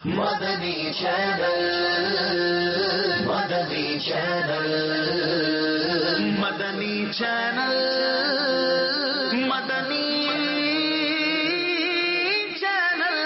مدنی channel, مدنی channel, مدنی channel, مدنی channel,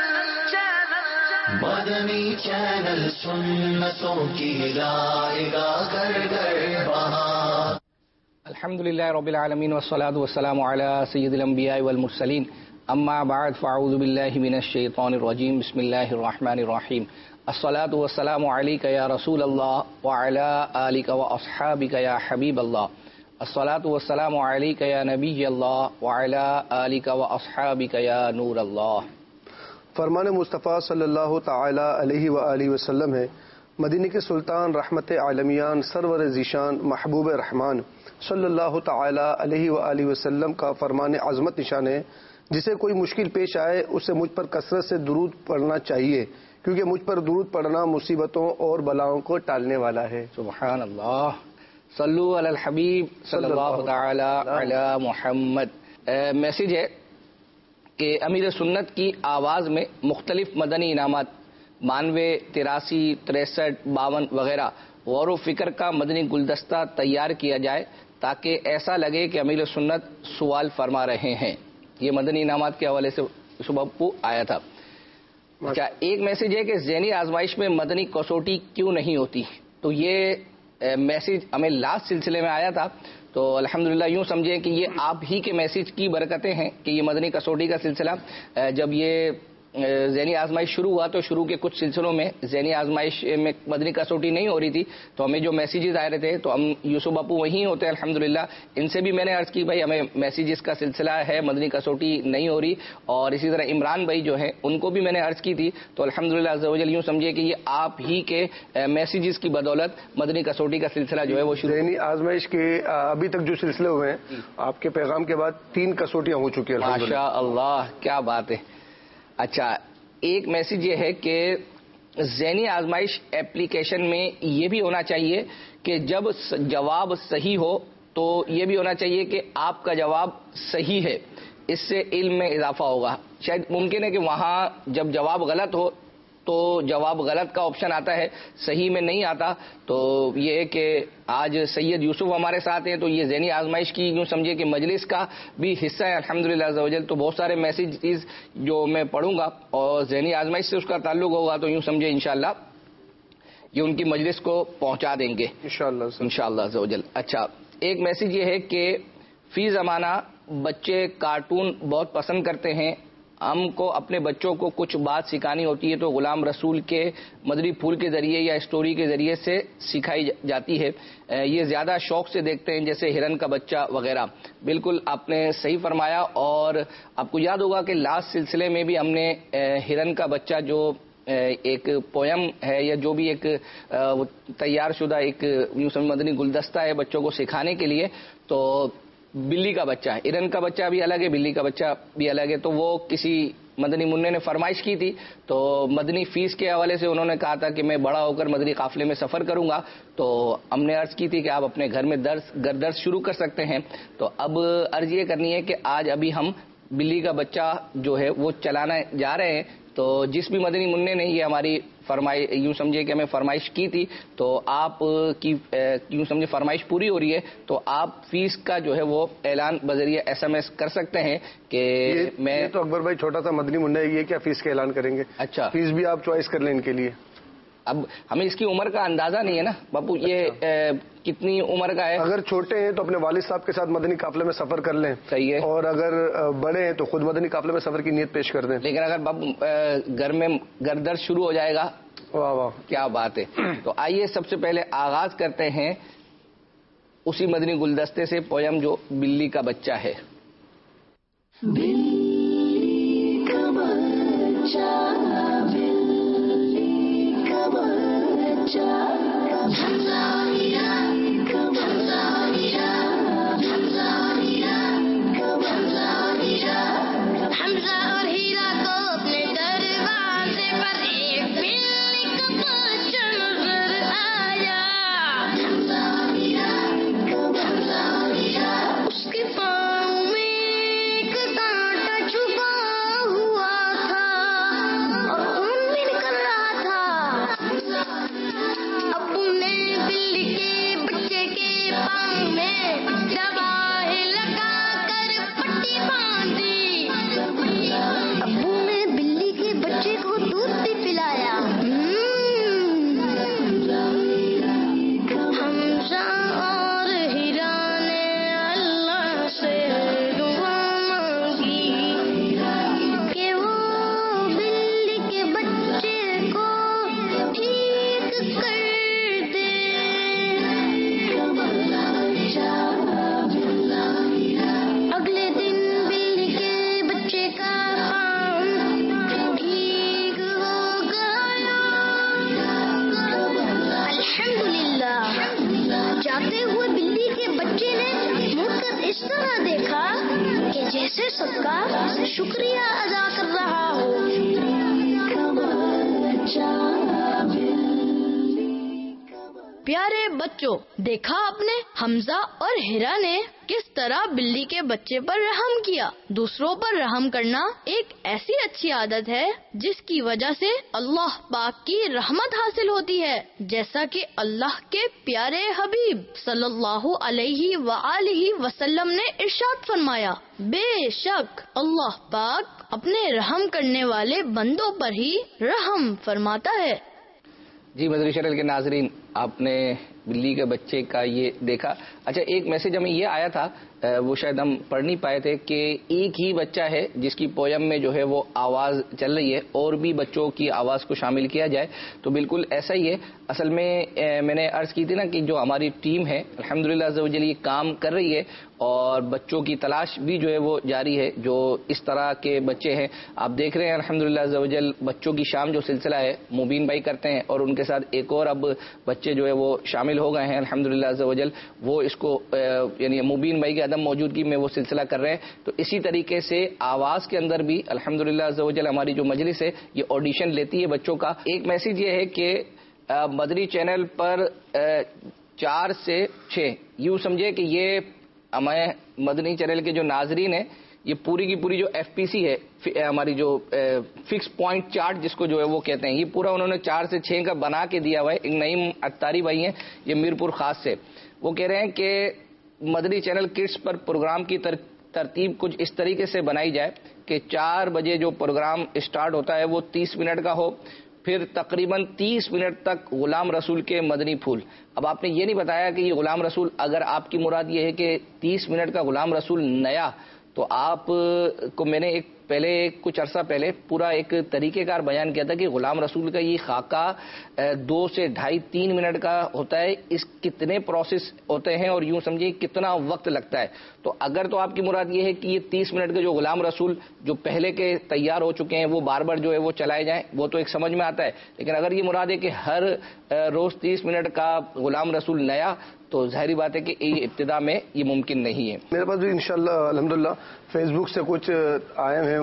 مدنی channel سنتوں کی راہ گاہ گھر بہار۔ الحمدللہ رب العالمین والصلاة والسلام علی سید الانبیاء والمرسلین، اما بعد فاعوذ باللہ من الشیطان الرجیم، بسم اللہ الرحمن الرحیم۔ الصلاة والسلام علیک یا رسول اللہ وعلی آلک واصحابک یا حبیب اللہ۔ الصلاة والسلام علیک یا نبی اللہ وعلی آلک واصحابک یا نور اللہ۔ فرمان مصطفیٰ صلی اللہ تعالی علیہ وآلہ وسلم ہے، مدینہ کے سلطان رحمت عالمیان سرور ذیشان محبوب رحمان صلی اللہ تعالی علیہ وآلہ وسلم کا فرمان عظمت نشان ہے، جسے کوئی مشکل پیش آئے اسے مجھ پر کثرت سے درود پڑھنا چاہیے، کیونکہ مجھ پر درود پڑھنا مصیبتوں اور بلاؤں کو ٹالنے والا ہے۔ سبحان اللہ، صلو علی الحبیب صلی اللہ تعالی علی محمد۔ میسج ہے کہ امیر سنت کی آواز میں مختلف مدنی انعامات 92، 83، 63، 52 وغیرہ غور و فکر کا مدنی گلدستہ تیار کیا جائے تاکہ ایسا لگے کہ امیر سنت سوال فرما رہے ہیں۔ یہ مدنی انعامات کے حوالے سے صبح کو آیا تھا۔ اچھا، ایک میسج ہے کہ ذہنی آزمائش میں مدنی کسوٹی کیوں نہیں ہوتی؟ تو یہ میسج ہمیں لاسٹ سلسلے میں آیا تھا، تو الحمدللہ یوں سمجھیں کہ یہ آپ ہی کے میسج کی برکتیں ہیں کہ یہ مدنی کسوٹی کا سلسلہ جب یہ ذہنی آزمائش شروع ہوا تو شروع کے کچھ سلسلوں میں ذہنی آزمائش میں مدنی کسوٹی نہیں ہو رہی تھی، تو ہمیں جو میسیجز آ رہے تھے تو ہم یوسف باپو وہیں ہوتے ہیں الحمدللہ، ان سے بھی میں نے عرض کی بھائی ہمیں میسیجز کا سلسلہ ہے، مدنی کسوٹی نہیں ہو رہی، اور اسی طرح عمران بھائی جو ہیں ان کو بھی میں نے عرض کی تھی، تو الحمدللہ عز و جل یوں سمجھے کہ یہ آپ ہی کے میسیجز کی بدولت مدنی کسوٹی کا سلسلہ جو ہے وہ شروع۔ ذہنی آزمائش کے ابھی تک جو سلسلے ہوئے ہیں آپ کے پیغام کے بعد 3 کسوٹیاں ہو چکی ہیں الحمدللہ۔ ماشاء اللہ، کیا بات ہے۔ اچھا، ایک میسج یہ ہے کہ ذہنی آزمائش ایپلیکیشن میں یہ بھی ہونا چاہیے کہ جب جواب صحیح ہو تو یہ بھی ہونا چاہیے کہ آپ کا جواب صحیح ہے، اس سے علم میں اضافہ ہوگا۔ شاید ممکن ہے کہ وہاں جب جواب غلط ہو تو جواب غلط کا آپشن آتا ہے، صحیح میں نہیں آتا، تو یہ ہے کہ آج سید یوسف ہمارے ساتھ ہیں تو یہ ذہنی آزمائش کی یوں سمجھے کہ مجلس کا بھی حصہ ہے الحمدللہ عز و جل، تو بہت سارے میسیجز جو میں پڑھوں گا اور ذہنی آزمائش سے اس کا تعلق ہوگا تو یوں سمجھے انشاءاللہ یہ ان کی مجلس کو پہنچا دیں گے انشاءاللہ عز و جل۔ اچھا، ایک میسیج یہ ہے کہ فی زمانہ بچے کارٹون بہت پسند کرتے ہیں، ہم کو اپنے بچوں کو کچھ بات سکھانی ہوتی ہے تو غلام رسول کے مدری پھول کے ذریعے یا اسٹوری کے ذریعے سے سکھائی جاتی ہے، یہ زیادہ شوق سے دیکھتے ہیں جیسے ہرن کا بچہ وغیرہ۔ بالکل آپ نے صحیح فرمایا، اور آپ کو یاد ہوگا کہ لاسٹ سلسلے میں بھی ہم نے ہرن کا بچہ جو ایک پویم ہے یا جو بھی ایک تیار شدہ ایک مدنی گلدستہ ہے بچوں کو سکھانے کے لیے، تو بلی کا بچہ، ہرن کا بچہ بھی الگ ہے، بلی کا بچہ بھی الگ ہے، تو وہ کسی مدنی منع نے فرمائش کی تھی، تو مدنی فیس کے حوالے سے انہوں نے کہا تھا کہ میں بڑا ہو کر مدنی قافلے میں سفر کروں گا، تو ہم نے عرض کی تھی کہ آپ اپنے گھر میں درس شروع کر سکتے ہیں، تو اب عرض یہ کرنی ہے کہ آج ابھی ہم بلی کا بچہ جو ہے وہ چلانا جا رہے ہیں، تو جس بھی مدنی منع نے یہ ہماری یوں سمجھے کہ ہمیں فرمائش کی تھی، تو آپ کی یوں سمجھے فرمائش پوری ہو رہی ہے تو آپ فیس کا جو ہے وہ اعلان بذریعہ SMS کر سکتے ہیں کہ میں تو اکبر بھائی چھوٹا سا مدنی منع ہے، یہ کیا فیس کا اعلان کریں گے؟ اچھا، فیس بھی آپ چوائس کر لیں ان کے لیے۔ اب ہمیں اس کی عمر کا اندازہ نہیں ہے نا باپو، یہ کتنی عمر کا ہے؟ اگر چھوٹے ہیں تو اپنے والد صاحب کے ساتھ مدنی قافلے میں سفر کر لیں، صحیح ہے، اور اگر بڑے ہیں تو خود مدنی قافلے میں سفر کی نیت پیش کر دیں۔ لیکن اگر باپو گھر میں گردر شروع ہو جائے گا، واہ واہ کیا بات ہے۔ تو آئیے سب سے پہلے آغاز کرتے ہیں اسی مدنی گلدستے سے، پویم جو بلی کا بچہ ہے۔ بلی کا بچہ، بلی کا بچہ، حمزہ اور ہیرا کو اپنے دروازے پر ایک بلی کا بچہ نظر آیا، اس کے پاؤں میں ایک کانٹا چھپا ہوا تھا، دودھ بھی پلایا. حمزہ اور ہیرا نے اللہ سے دعا مانگی کہ وہ بلی کے بچے کو ٹھیک کر دے. اگلے دن بلی کے بچے کا کام ٹھیک ہو گیا. الحمدللہ. جاتے ہوئے بلی کے بچے نے منہ کر اس طرح دیکھا کہ جیسے سب کا شکریہ ادا کر رہا ہو. پیارے بچوں، دیکھا آپ نے حمزہ اور ہیرا نے کس طرح بلی کے بچے پر رحم کیا. دوسروں پر رحم کرنا ایک ایسی اچھی عادت ہے جس کی وجہ سے اللہ پاک کی رحمت حاصل ہوتی ہے، جیسا کہ اللہ کے پیارے حبیب صلی اللہ علیہ وآلہ وسلم نے ارشاد فرمایا، بے شک اللہ پاک اپنے رحم کرنے والے بندوں پر ہی رحم فرماتا ہے. جی مدنی چینل کے ناظرین، آپ نے بلی کے بچے کا یہ دیکھا. اچھا، ایک میسج ہمیں یہ آیا تھا، وہ شاید ہم پڑھ نہیں پائے تھے، کہ ایک ہی بچہ ہے جس کی پویم میں جو ہے وہ آواز چل رہی ہے، اور بھی بچوں کی آواز کو شامل کیا جائے. تو بالکل ایسا ہی ہے. اصل میں نے عرض کی تھی نا کہ جو ہماری ٹیم ہے الحمدللہ عز و جل یہ کام کر رہی ہے، اور بچوں کی تلاش بھی جو ہے وہ جاری ہے. جو اس طرح کے بچے ہیں آپ دیکھ رہے ہیں الحمدللہ عز و جل، بچوں کی شام جو سلسلہ ہے مبین بھائی کرتے ہیں، اور ان کے ساتھ ایک اور اب بچے جو ہے وہ شامل ہو گئے ہیں الحمدللہ عز و جل. وہ اس کو یعنی مبین بھائی کے عدم موجودگی میں وہ سلسلہ کر رہے ہیں. تو اسی طریقے سے آواز کے اندر بھی الحمدللہ عز و جل ہماری جو مجلس ہے یہ آڈیشن لیتی ہے بچوں کا. ایک میسج یہ ہے کہ مدنی چینل پر 4 سے 6 یوں سمجھے کہ یہ ہمیں مدنی چینل کے جو ناظرین ہیں یہ پوری کی پوری جو ایف پی سی ہے ہماری جو فکس پوائنٹ چارٹ جس کو جو ہے وہ کہتے ہیں، یہ پورا انہوں نے 4 سے 6 کا بنا کے دیا ہوا ہے. ایک نعیم اتاری بھائی ہیں یہ میرپور خاص سے، وہ کہہ رہے ہیں کہ مدنی چینل کڈس پر پروگرام کی ترتیب کچھ اس طریقے سے بنائی جائے کہ 4 بجے جو پروگرام اسٹارٹ ہوتا ہے وہ 30 منٹ کا ہو، پھر تقریباً 30 منٹ تک غلام رسول کے مدنی پھول. اب آپ نے یہ نہیں بتایا کہ یہ غلام رسول، اگر آپ کی مراد یہ ہے کہ 30 منٹ کا غلام رسول نیا، تو آپ کو میں نے کچھ عرصہ پہلے پورا ایک طریقہ کار بیان کیا تھا کہ غلام رسول کا یہ خاکہ 2 سے 2.5-3 منٹ کا ہوتا ہے. اس کتنے پروسیس ہوتے ہیں اور یوں سمجھیے کتنا وقت لگتا ہے. تو اگر تو آپ کی مراد یہ ہے کہ یہ 30 منٹ کے جو غلام رسول جو پہلے کے تیار ہو چکے ہیں وہ بار بار جو ہے وہ چلائے جائیں، وہ تو ایک سمجھ میں آتا ہے. لیکن اگر یہ مراد ہے کہ ہر روز 30 منٹ کا غلام رسول نیا، تو ظاہری بات ہے کہ ابتدا میں یہ ممکن نہیں ہے. میرے پاس بھی انشاءاللہ الحمدللہ فیس بک سے کچھ آئے ہیں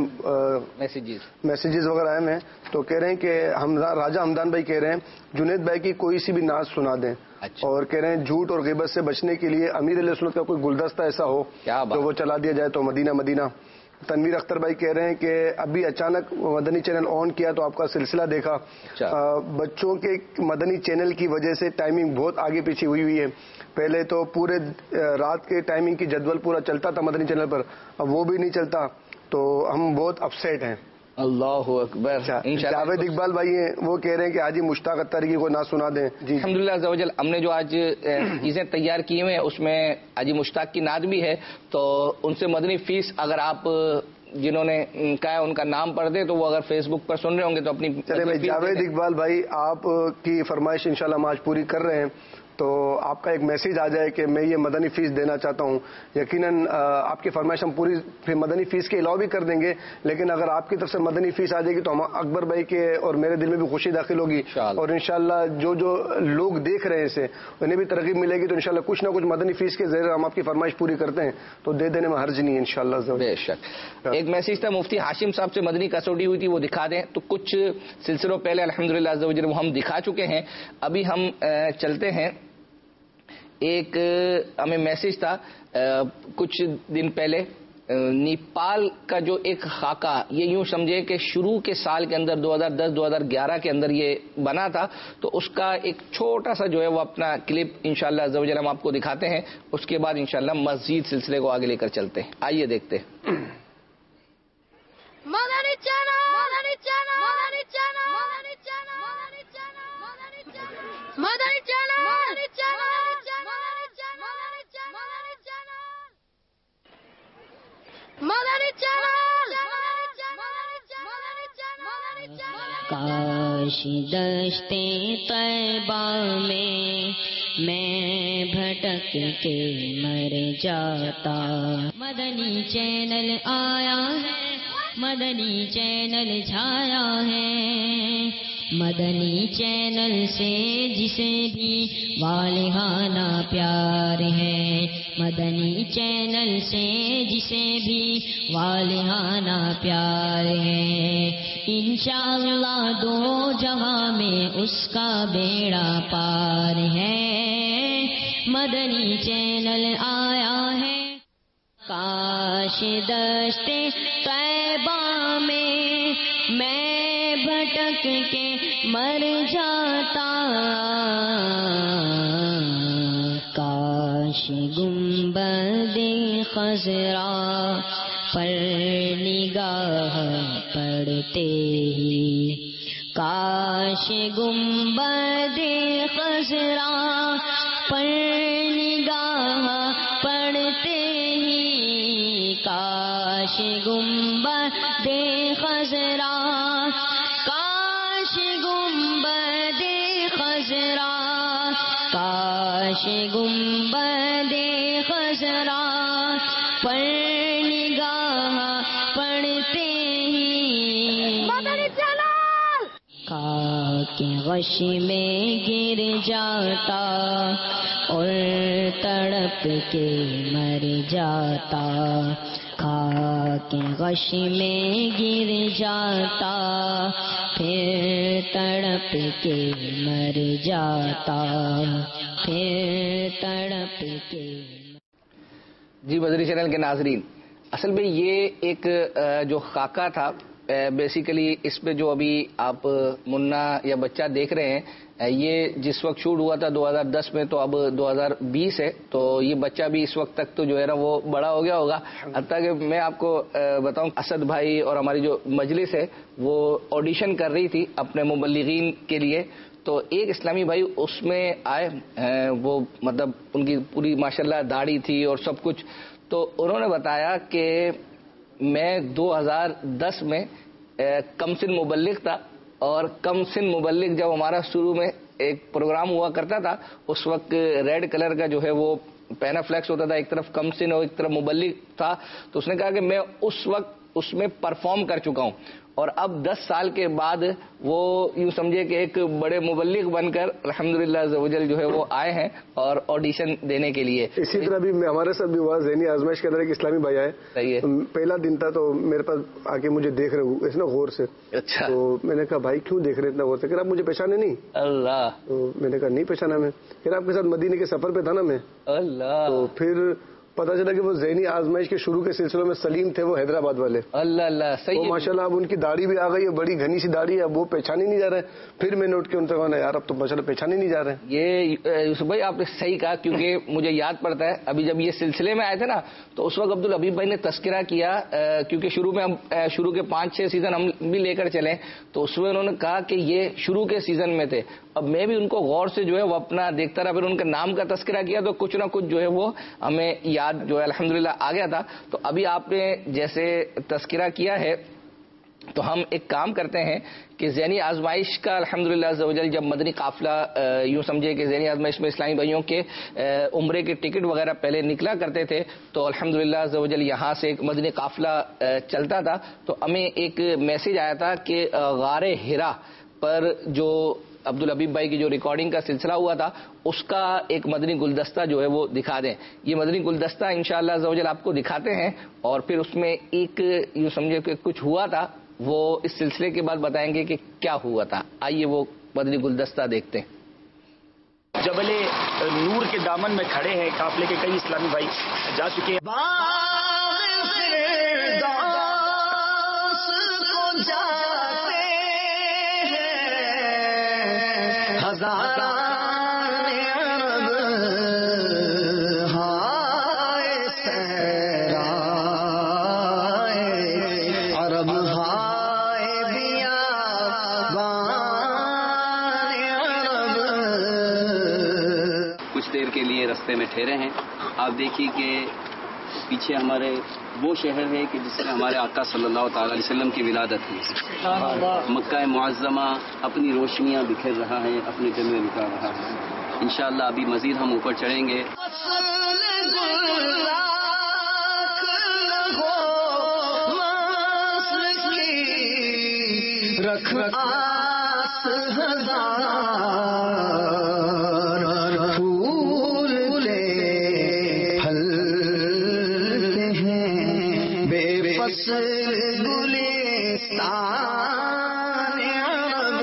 میسیجز وغیرہ آئے ہیں. تو کہہ رہے ہیں کہ راجہ ہمدان بھائی کہہ رہے ہیں جنید بھائی کی کوئی سی بھی نعت سنا دیں. اچھا. اور کہہ رہے ہیں جھوٹ اور غیبت سے بچنے کے لیے امیر علیہ سنت کا کوئی گلدستہ ایسا ہو تو وہ چلا دیا جائے تو مدینہ مدینہ. تنویر اختر بھائی کہہ رہے ہیں کہ ابھی اچانک مدنی چینل آن کیا تو آپ کا سلسلہ دیکھا. بچوں کے مدنی چینل کی وجہ سے ٹائمنگ بہت آگے پیچھے ہوئی ہے. پہلے تو پورے رات کے ٹائمنگ کی جدول پورا چلتا تھا مدنی چینل پر، اب وہ بھی نہیں چلتا، تو ہم بہت اپسیٹ ہیں. اللہ اکبر. جاوید اقبال بھائی ہیں وہ کہہ رہے ہیں کہ حاجی مشتاق اتاری کو نہ سنا دیں. جی الحمدللہ عز و جل ہم نے جو آج چیزیں تیار کی ہوئی ہیں اس میں حاجی مشتاق کی نعت بھی ہے. تو ان سے مدنی فیس اگر آپ جنہوں نے کہا ہے ان کا نام پڑھ دیں تو وہ اگر فیس بک پر سن رہے ہوں گے تو اپنی جاوید اقبال بھائی آپ کی فرمائش انشاءاللہ ہم آج پوری کر رہے ہیں. تو آپ کا ایک میسیج آ جائے کہ میں یہ مدنی فیس دینا چاہتا ہوں. یقیناً آپ کی فرمائش ہم پوری پھر مدنی فیس کے علاوہ بھی کر دیں گے، لیکن اگر آپ کی طرف سے مدنی فیس آ جائے گی تو ہم اکبر بھائی کے اور میرے دل میں بھی خوشی داخل ہوگی، اور انشاءاللہ جو لوگ دیکھ رہے ہیں اسے انہیں بھی ترغیب ملے گی. تو انشاءاللہ کچھ نہ کچھ مدنی فیس کے ذریعے ہم آپ کی فرمائش پوری کرتے ہیں تو دے دینے میں حرج نہیں ہے انشاءاللہ. بے شک. ایک میسیج تھا مفتی ہاشم صاحب سے مدنی کسوٹی ہوئی تھی، وہ دکھا دیں. تو کچھ سلسلوں پہلے الحمدللہ عز و جل وہ ہم دکھا چکے ہیں. ابھی ہم چلتے ہیں. ایک ہمیں میسج تھا کچھ دن پہلے نیپال کا جو ایک خاکہ، یہ یوں سمجھے کہ شروع کے سال کے اندر 2010-2011 کے اندر یہ بنا تھا. تو اس کا ایک چھوٹا سا جو ہے وہ اپنا کلپ انشاءاللہ عز و جل ہم آپ کو دکھاتے ہیں. اس کے بعد انشاءاللہ مزید سلسلے کو آگے لے کر چلتے ہیں. آئیے دیکھتے ہیں. کاش دشتے طیبہ میں بھٹک کے مر جاتا. مدنی چینل آیا ہے، مدنی چینل چھایا ہے، مدنی چینل سے جسے بھی والہانہ پیار ہے، مدنی چینل سے جسے بھی والہانہ پیار ہے. انشاءاللہ دو جہاں میں اس کا بیڑا پار ہے، مدنی چینل آیا ہے. کاش دشتے طیبہ میں بھٹک کے مر جاتا. کاش گنبد خضرا پر نگاہ پڑتے ہی، کاش گنبد خضرا پر نگاہ پڑتے ہی، کاش گنبد خضرا، کاش گنبد خضرا، کاش گنبد خضرا پر نگاہ پڑتے ہی. خاک غش میں گر جاتا اور تڑپ کے مر جاتا. خاک غش میں گر جاتا پھر تڑپ کے مر جاتا، پھر تڑپ کے. جی مدنی چینل کے ناظرین، اصل میں یہ ایک جو خاکہ تھا، بیسیکلی اس پہ جو ابھی آپ منا یا بچہ دیکھ رہے ہیں، یہ جس وقت شوٹ ہوا تھا 2010 میں، تو اب 2020 ہے، تو یہ بچہ بھی اس وقت تک تو جو ہے نا وہ بڑا ہو گیا ہوگا. حتیٰ کہ میں آپ کو بتاؤں، اسد بھائی اور ہماری جو مجلس ہے وہ آڈیشن کر رہی تھی اپنے مبلغین کے لیے، تو ایک اسلامی بھائی اس میں آئے، وہ مطلب ان کی پوری ماشاءاللہ داڑھی تھی اور سب کچھ، تو انہوں نے بتایا کہ میں 2010 میں کم سن مبلغ تھا، اور کم سن مبلغ جب ہمارا شروع میں ایک پروگرام ہوا کرتا تھا، اس وقت ریڈ کلر کا جو ہے وہ پینا فلیکس ہوتا تھا، ایک طرف کم سن اور ایک طرف مبلغ تھا. تو اس نے کہا کہ میں اس وقت اس میں پرفارم کر چکا ہوں، اور اب 10 سال کے بعد وہ یوں سمجھے کہ ایک بڑے مبلغ بن کر الحمدللہ عزوجل جو ہے وہ آئے ہیں اور آڈیشن دینے کے لیے. اسی طرح بھی ہمارے ساتھ بھی ہوا، ذہنی آزمائش کے اندر ایک اسلامی بھائی آئے. صحیح ہے. پہلا دن تھا تو میرے پاس آ کے مجھے دیکھ رہے اتنا غور سے. اچھا. تو میں نے کہا بھائی کیوں دیکھ رہے اتنا غور سے؟ کہ آپ مجھے پہچانے نہیں؟ اللہ. تو میں نے کہا نہیں پہچانا میں. پھر آپ کے ساتھ مدینے کے سفر پہ تھا نا میں. اللہ. تو پھر پتا چلا کہ وہ ذہنی آزمائش کے شروع کے سلسلوں میں سلیم تھے، وہ حیدرآباد والے. اللہ اللہ. صحیح. ماشاءاللہ اب ان کی داڑھی بھی آ گئی ہے، بڑی گھنی سی داڑھی ہے، اب وہ پہچانے نہیں جا رہے. پھر میں نوٹ کیا ان سے کہا یار اب تو ماشاءاللہ پہچانے نہیں جا رہے. یہ یوسف بھائی آپ نے صحیح کہا، کیونکہ مجھے یاد پڑتا ہے ابھی جب یہ سلسلے میں آئے تھے نا، تو اس وقت عبدالحبیب بھائی نے تذکرہ کیا، کیونکہ شروع میں شروع کے 5-6 سیزن ہم بھی لے کر چلے، تو اس میں انہوں نے کہا کہ یہ شروع کے سیزن میں تھے. اب میں بھی ان کو غور سے جو ہے وہ اپنا دیکھتا رہا، پھر ان کے نام کا تذکرہ کیا تو کچھ نہ کچھ جو ہے وہ ہمیں یاد جو ہے الحمدللہ آ گیا تھا. تو ابھی آپ نے جیسے تذکرہ کیا ہے، تو ہم ایک کام کرتے ہیں کہ ذہنی آزمائش کا الحمدللہ عزوجل جب مدنی قافلہ یوں سمجھے کہ ذہنی آزمائش میں اسلامی بھائیوں کے عمرے کے ٹکٹ وغیرہ پہلے نکلا کرتے تھے، تو الحمدللہ عزوجل یہاں سے ایک مدنی قافلہ چلتا تھا. تو ہمیں ایک میسج آیا تھا کہ غار ہرا پر جو عبدالحبیب بھائی کی جو ریکارڈنگ کا سلسلہ ہوا تھا، اس کا ایک مدنی گلدستہ جو ہے وہ دکھا دیں. یہ مدنی گلدستہ انشاءاللہ عزوجل آپ کو دکھاتے ہیں، اور پھر اس میں ایک یوں سمجھے کہ کچھ ہوا تھا، وہ اس سلسلے کے بعد بتائیں گے کہ کیا ہوا تھا. آئیے وہ مدنی گلدستہ دیکھتے ہیں. جبل نور کے دامن میں کھڑے ہیں، قافلے کے کئی اسلامی بھائی جا چکے ہیں. کچھ دیر کے لیے رستے میں ٹھہرے ہیں. آپ دیکھیے کہ پیچھے ہمارے وہ شہر ہے کہ جس میں ہمارے آقا صلی اللہ تعالی علیہ وسلم کی ولادت ہوئی. مکہ معظمہ اپنی روشنیاں بکھیر رہا ہے, اپنے جلوے نکال رہا ہے. انشاءاللہ ابھی مزید ہم اوپر چڑھیں گے. رکھ آس ہزار پھول لے پھلتے ہیں بے فصل گلستان عرب.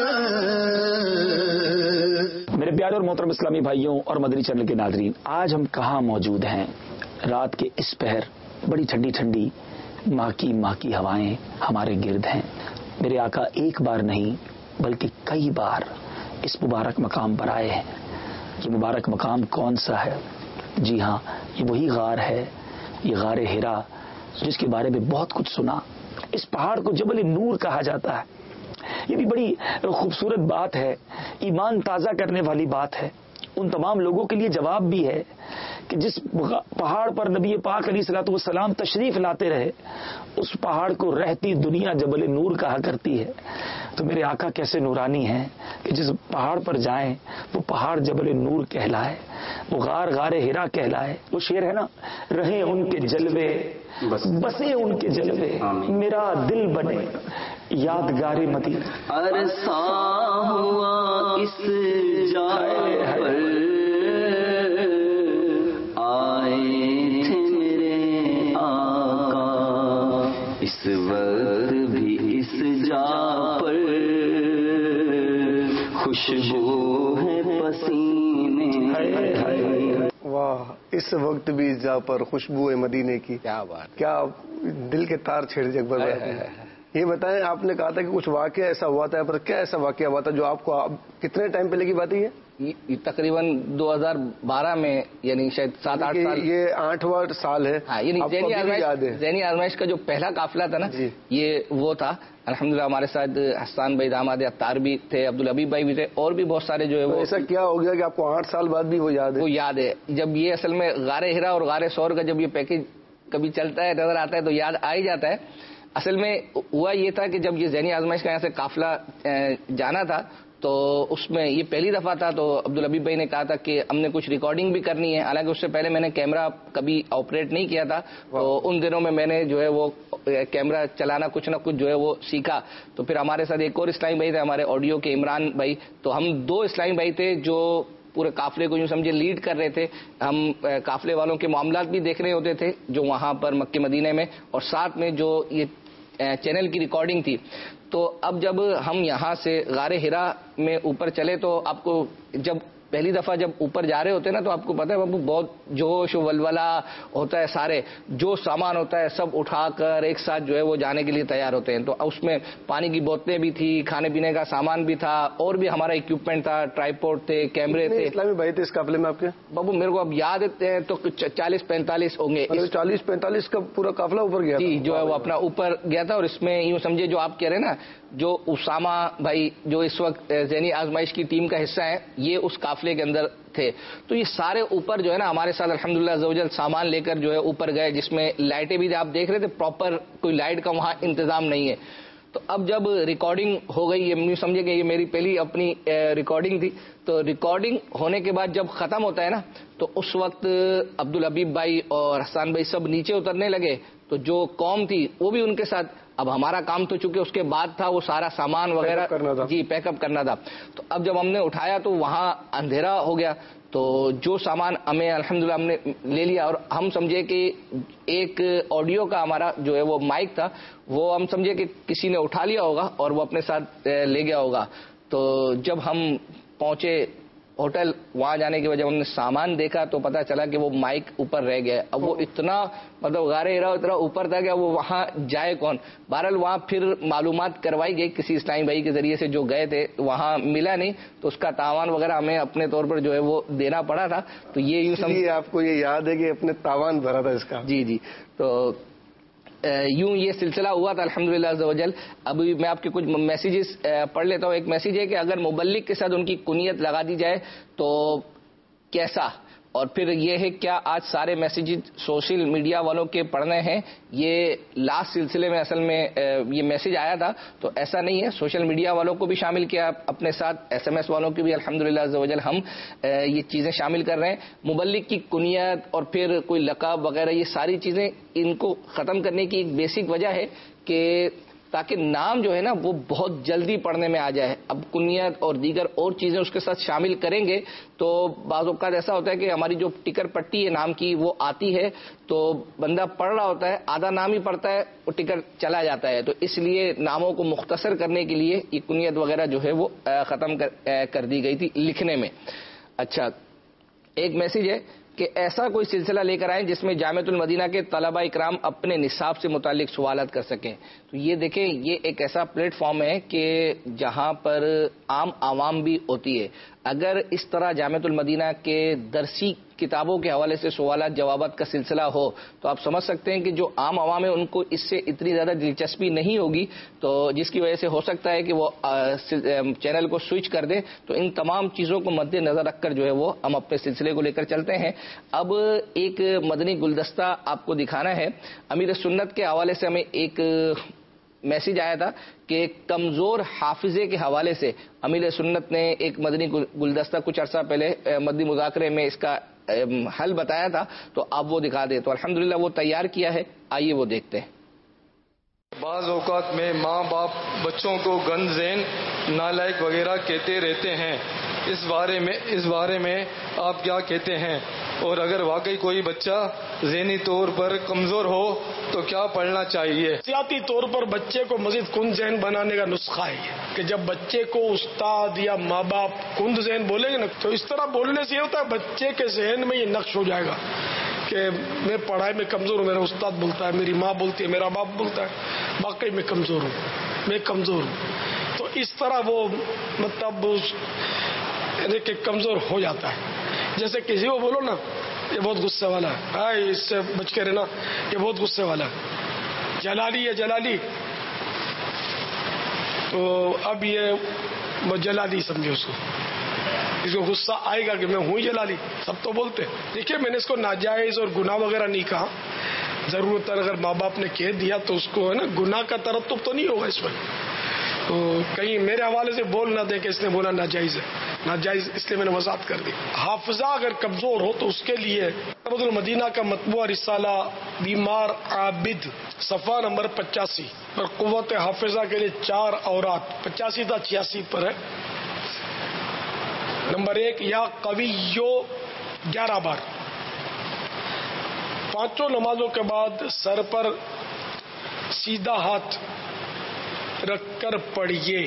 میرے پیارے اور محترم اسلامی بھائیوں اور مدنی چینل کے ناظرین، آج ہم کہاں موجود ہیں؟ رات کے اس پہر بڑی ٹھنڈی ٹھنڈی ماہ کی ہوائیں ہمارے گرد ہیں. میرے آقا ایک بار نہیں بلکہ کئی بار اس مبارک مقام پر آئے ہیں. یہ مبارک مقام کون سا ہے؟ جی ہاں، یہ وہی غار ہے، یہ غار ہرا، جس کے بارے میں بہت کچھ سنا. اس پہاڑ کو جبل نور کہا جاتا ہے. یہ بھی بڑی خوبصورت بات ہے، ایمان تازہ کرنے والی بات ہے. ان تمام لوگوں کے لیے جواب بھی ہے کہ جس پہاڑ پر نبی پاک علیہ الصلوۃ والسلام تشریف لاتے رہے، اس پہاڑ کو رہتی دنیا جبل نور کہا کرتی ہے. تو میرے آقا کیسے نورانی ہیں کہ جس پہاڑ پر جائیں وہ پہاڑ جبل نور کہلائے، وہ غار ہرا کہلائے. وہ شعر ہے نا، رہے ان کے جلوے بسے ان کے جلوے، میرا دل بنے یادگار مدینہ. عرصہ ہوا اس جائے پر آئے تھے میرے آقا، اس وقت بھی اس جا پر خوشبو ہے پسینے. واہ، اس وقت بھی اس جا پر خوشبو ہے مدینے کی. کیا بات، کیا دل کے تار چھیڑ دیے اکبر بھائی. یہ بتائیں، آپ نے کہا تھا کہ کچھ واقعہ ایسا ہوا تھا، پر کیا ایسا واقعہ ہوا تھا جو آپ کو کتنے ٹائم پہلے کی بات ہے؟ یہ تقریباً 2012 میں، یعنی شاید 7-8 سال. یہ 8واں سال ہے. ہاں، یعنی ذہنی آزمائش کا جو پہلا قافلہ تھا نا، یہ وہ تھا. الحمدللہ ہمارے ساتھ حسان بھائی داماد اتار بھی تھے، عبدالحبیب بھائی بھی تھے، اور بھی بہت سارے جو ہے وہ. ایسا کیا ہو گیا کہ آپ کو 8 سال بعد بھی وہ یاد ہے؟ وہ یاد ہے. جب یہ اصل میں غار ہرا اور غار ثور کا جب یہ پیکج کبھی چلتا ہے، نظر آتا ہے تو یاد آ ہی جاتا ہے. اصل میں ہوا یہ تھا کہ جب یہ ذہنی آزمائش کا یہاں سے قافلہ جانا تھا تو اس میں یہ پہلی دفعہ تھا. تو عبدالحبیب بھائی نے کہا تھا کہ ہم نے کچھ ریکارڈنگ بھی کرنی ہے. حالانکہ اس سے پہلے میں نے کیمرہ کبھی آپریٹ نہیں کیا تھا، تو ان دنوں میں میں نے جو ہے وہ کیمرہ چلانا کچھ نہ کچھ جو ہے وہ سیکھا. تو پھر ہمارے ساتھ ایک اور اسلامی بھائی تھے، ہمارے آڈیو کے عمران بھائی. تو ہم 2 اسلامی بھائی تھے جو پورے قافلے کو یوں سمجھے لیڈ کر رہے تھے. ہم قافلے والوں کے معاملات بھی دیکھ رہے ہوتے تھے جو وہاں پر مکہ مدینہ میں، اور ساتھ میں جو یہ چینل کی ریکارڈنگ تھی. تو اب جب ہم یہاں سے غار ہرا میں اوپر چلے تو آپ کو جب پہلی دفعہ جب اوپر جا رہے ہوتے ہیں نا، تو آپ کو پتا ہے بابو بہت جوش و ولولہ ہوتا ہے. سارے جو سامان ہوتا ہے سب اٹھا کر ایک ساتھ جو ہے وہ جانے کے لیے تیار ہوتے ہیں. تو اس میں پانی کی بوتلیں بھی تھی، کھانے پینے کا سامان بھی تھا، اور بھی ہمارا اکوپمنٹ تھا، ٹرائیپوڈ تھے، کیمرے تھے. اسلامی بھائی تھے اس قافلے میں آپ کے؟ بابو میرے کو اب یاد ہے تو 40-45 ہوں گے. 40-45 کا پورا قافلہ اوپر گیا جی، جو ہے وہ اپنا اوپر گیا تھا. اور اس میں یوں سمجھے جو آپ کہہ رہے ہیں نا، جو اسامہ بھائی جو اس وقت ذہنی آزمائش کی ٹیم کا حصہ ہیں، یہ اس قافلے کے اندر تھے. تو یہ سارے اوپر جو ہے نا ہمارے ساتھ الحمدللہ عزوجل سامان لے کر جو ہے اوپر گئے، جس میں لائٹیں بھی آپ دیکھ رہے تھے، پراپر کوئی لائٹ کا وہاں انتظام نہیں ہے. تو اب جب ریکارڈنگ ہو گئی، یہ سمجھے کہ یہ میری پہلی اپنی ریکارڈنگ تھی. تو ریکارڈنگ ہونے کے بعد جب ختم ہوتا ہے نا، تو اس وقت عبدالحبیب بھائی اور حسان بھائی سب نیچے اترنے لگے. تو جو قوم تھی وہ بھی ان کے ساتھ. اب ہمارا کام تو چونکہ اس کے بعد تھا، وہ سارا سامان وغیرہ جی پیک اپ کرنا تھا. تو اب جب ہم نے اٹھایا تو وہاں اندھیرا ہو گیا. تو جو سامان ہمیں الحمدللہ ہم نے لے لیا، اور ہم سمجھے کہ ایک آڈیو کا ہمارا جو ہے وہ مائک تھا، وہ ہم سمجھے کہ کسی نے اٹھا لیا ہوگا اور وہ اپنے ساتھ لے گیا ہوگا. تو جب ہم پہنچے ہوٹل، وہاں جانے کے بعد جب ہم نے سامان دیکھا تو پتا چلا کہ وہ مائک اوپر رہ گیا. اب وہ اتنا مطلب غار ہرا اتنا اوپر تھا کہ وہ وہاں جائے کون. بہرحال وہاں پھر معلومات کروائی گئی کسی اسلامی بھائی کے ذریعے سے جو گئے تھے، وہاں ملا نہیں. تو اس کا تاوان وغیرہ ہمیں اپنے طور پر جو ہے وہ دینا پڑا تھا. تو یہ یوں سمجھیے آپ کو یہ یاد ہے کہ اپنے تاوان بھرا تھا اس کا. جی. تو یوں یہ سلسلہ ہوا تھا الحمدللہ عز و جل. ابھی میں آپ کے کچھ میسیجز پڑھ لیتا ہوں. ایک میسیج ہے کہ اگر مبلغ کے ساتھ ان کی کنیت لگا دی جائے تو کیسا؟ اور پھر یہ ہے کیا آج سارے میسیجز سوشل میڈیا والوں کے پڑھنے ہیں؟ یہ لاسٹ سلسلے میں اصل میں یہ میسج آیا تھا، تو ایسا نہیں ہے، سوشل میڈیا والوں کو بھی شامل کیا اپنے ساتھ، ایس ایم ایس والوں کی بھی الحمدللہ عز و جل ہم یہ چیزیں شامل کر رہے ہیں. مبلغ کی کنیت اور پھر کوئی لقب وغیرہ یہ ساری چیزیں ان کو ختم کرنے کی ایک بیسک وجہ ہے کہ تاکہ نام جو ہے نا وہ بہت جلدی پڑھنے میں آ جائے. اب کنیت اور دیگر اور چیزیں اس کے ساتھ شامل کریں گے تو بعض اوقات ایسا ہوتا ہے کہ ہماری جو ٹکر پٹی ہے نام کی وہ آتی ہے تو بندہ پڑھ رہا ہوتا ہے، آدھا نام ہی پڑھتا ہے وہ ٹکر چلا جاتا ہے. تو اس لیے ناموں کو مختصر کرنے کے لیے یہ کنیت وغیرہ جو ہے وہ ختم کر دی گئی تھی لکھنے میں. اچھا، ایک میسج ہے کہ ایسا کوئی سلسلہ لے کر آئیں جس میں جامعۃ المدینہ کے طلبہ اکرام اپنے نصاب سے متعلق سوالات کر سکیں. تو یہ دیکھیں، یہ ایک ایسا پلیٹ فارم ہے کہ جہاں پر عام عوام بھی ہوتی ہے. اگر اس طرح جامعۃ المدینہ کے درسی کتابوں کے حوالے سے سوالات جوابات کا سلسلہ ہو تو آپ سمجھ سکتے ہیں کہ جو عام عوام ہے ان کو اس سے اتنی زیادہ دلچسپی نہیں ہوگی، تو جس کی وجہ سے ہو سکتا ہے کہ وہ چینل کو سوئچ کر دیں. تو ان تمام چیزوں کو مد نظر رکھ کر جو ہے وہ ہم اپنے سلسلے کو لے کر چلتے ہیں. اب ایک مدنی گلدستہ آپ کو دکھانا ہے. امیر سنت کے حوالے سے ہمیں ایک میسج آیا تھا کہ کمزور حافظے کے حوالے سے امیر سنت نے ایک مدنی گلدستہ کچھ عرصہ پہلے مدنی مذاکرے میں اس کا حل بتایا تھا، تو آپ وہ دکھا دیں. تو الحمدللہ وہ تیار کیا ہے، آئیے وہ دیکھتے ہیں. بعض اوقات میں ماں باپ بچوں کو گند ذہن، نالائق وغیرہ کہتے رہتے ہیں. اس بارے میں آپ کیا کہتے ہیں؟ اور اگر واقعی کوئی بچہ ذہنی طور پر کمزور ہو تو کیا پڑھنا چاہیے؟ نفسیاتی طور پر بچے کو مزید کند ذہن بنانے کا نسخہ ہے کہ جب بچے کو استاد یا ماں باپ کند ذہن بولیں گے نا تو اس طرح بولنے سے یہ ہوتا ہے بچے کے ذہن میں یہ نقش ہو جائے گا کہ میں پڑھائی میں کمزور ہوں، میرا استاد بولتا ہے، میری ماں بولتی ہے، میرا باپ بولتا ہے، واقعی میں کمزور ہوں. تو اس طرح وہ مطلب یعنی کہ کمزور ہو جاتا ہے. جیسے کسی کو بولو نا یہ بہت غصے والا ہے، اس سے بچ کے رہنا، یہ بہت غصے والا ہے، جلالی ہے جلالی، تو اب یہ جلالی سمجھے اس کو غصہ آئے گا کہ میں ہوں جلالی. سب تو بولتے. دیکھیے میں نے اس کو ناجائز اور گناہ وغیرہ نہیں کہا، ضرورت اگر ماں باپ نے کہہ دیا تو اس کو ہے نا گناہ کا ترتب تو نہیں ہوگا اس میں. تو کہیں میرے حوالے سے بول نہ دیں کہ اس نے بولا ناجائز ہے، ناجائز اس لیے میں نے وضاحت کر دی. حافظہ اگر کمزور ہو تو اس کے لیے جامعۃ المدینہ کا مطبوعہ رسالہ بیمار عابد صفحہ نمبر 85 پر قوت حافظہ کے لیے 4 اورات 85 تا 86 پر ہے. نمبر 1 یا قویو 11 بار 5 نمازوں کے بعد سر پر سیدھا ہاتھ رکھ کر پڑھیے.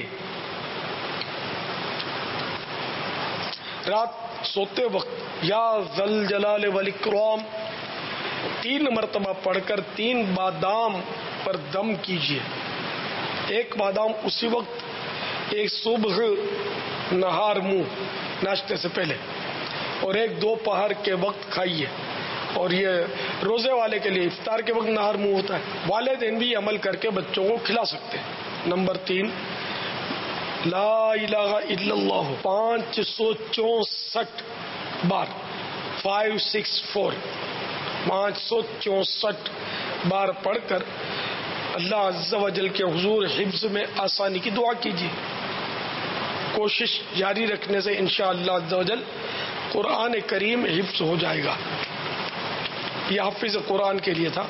رات سوتے وقت یا ذل جلال والاکرام 3 مرتبہ پڑھ کر 3 بادام پر دم کیجیے. 1 بادام اسی وقت، 1 صبح نہار منہ ناشتے سے پہلے، اور 1 دوپہر کے وقت کھائیے. اور یہ روزے والے کے لیے افطار کے وقت نہار منہ ہوتا ہے. والدین بھی عمل کر کے بچوں کو کھلا سکتے ہیں. نمبر 3 لا الہ الا اللہ 564 بار 564 بار پڑھ کر اللہ عز و جل کے حضور حفظ میں آسانی کی دعا کیجیے. کوشش جاری رکھنے سے انشاءاللہ عز و جل قرآن کریم حفظ ہو جائے گا. یہ حافظ قرآن کے لیے تھا.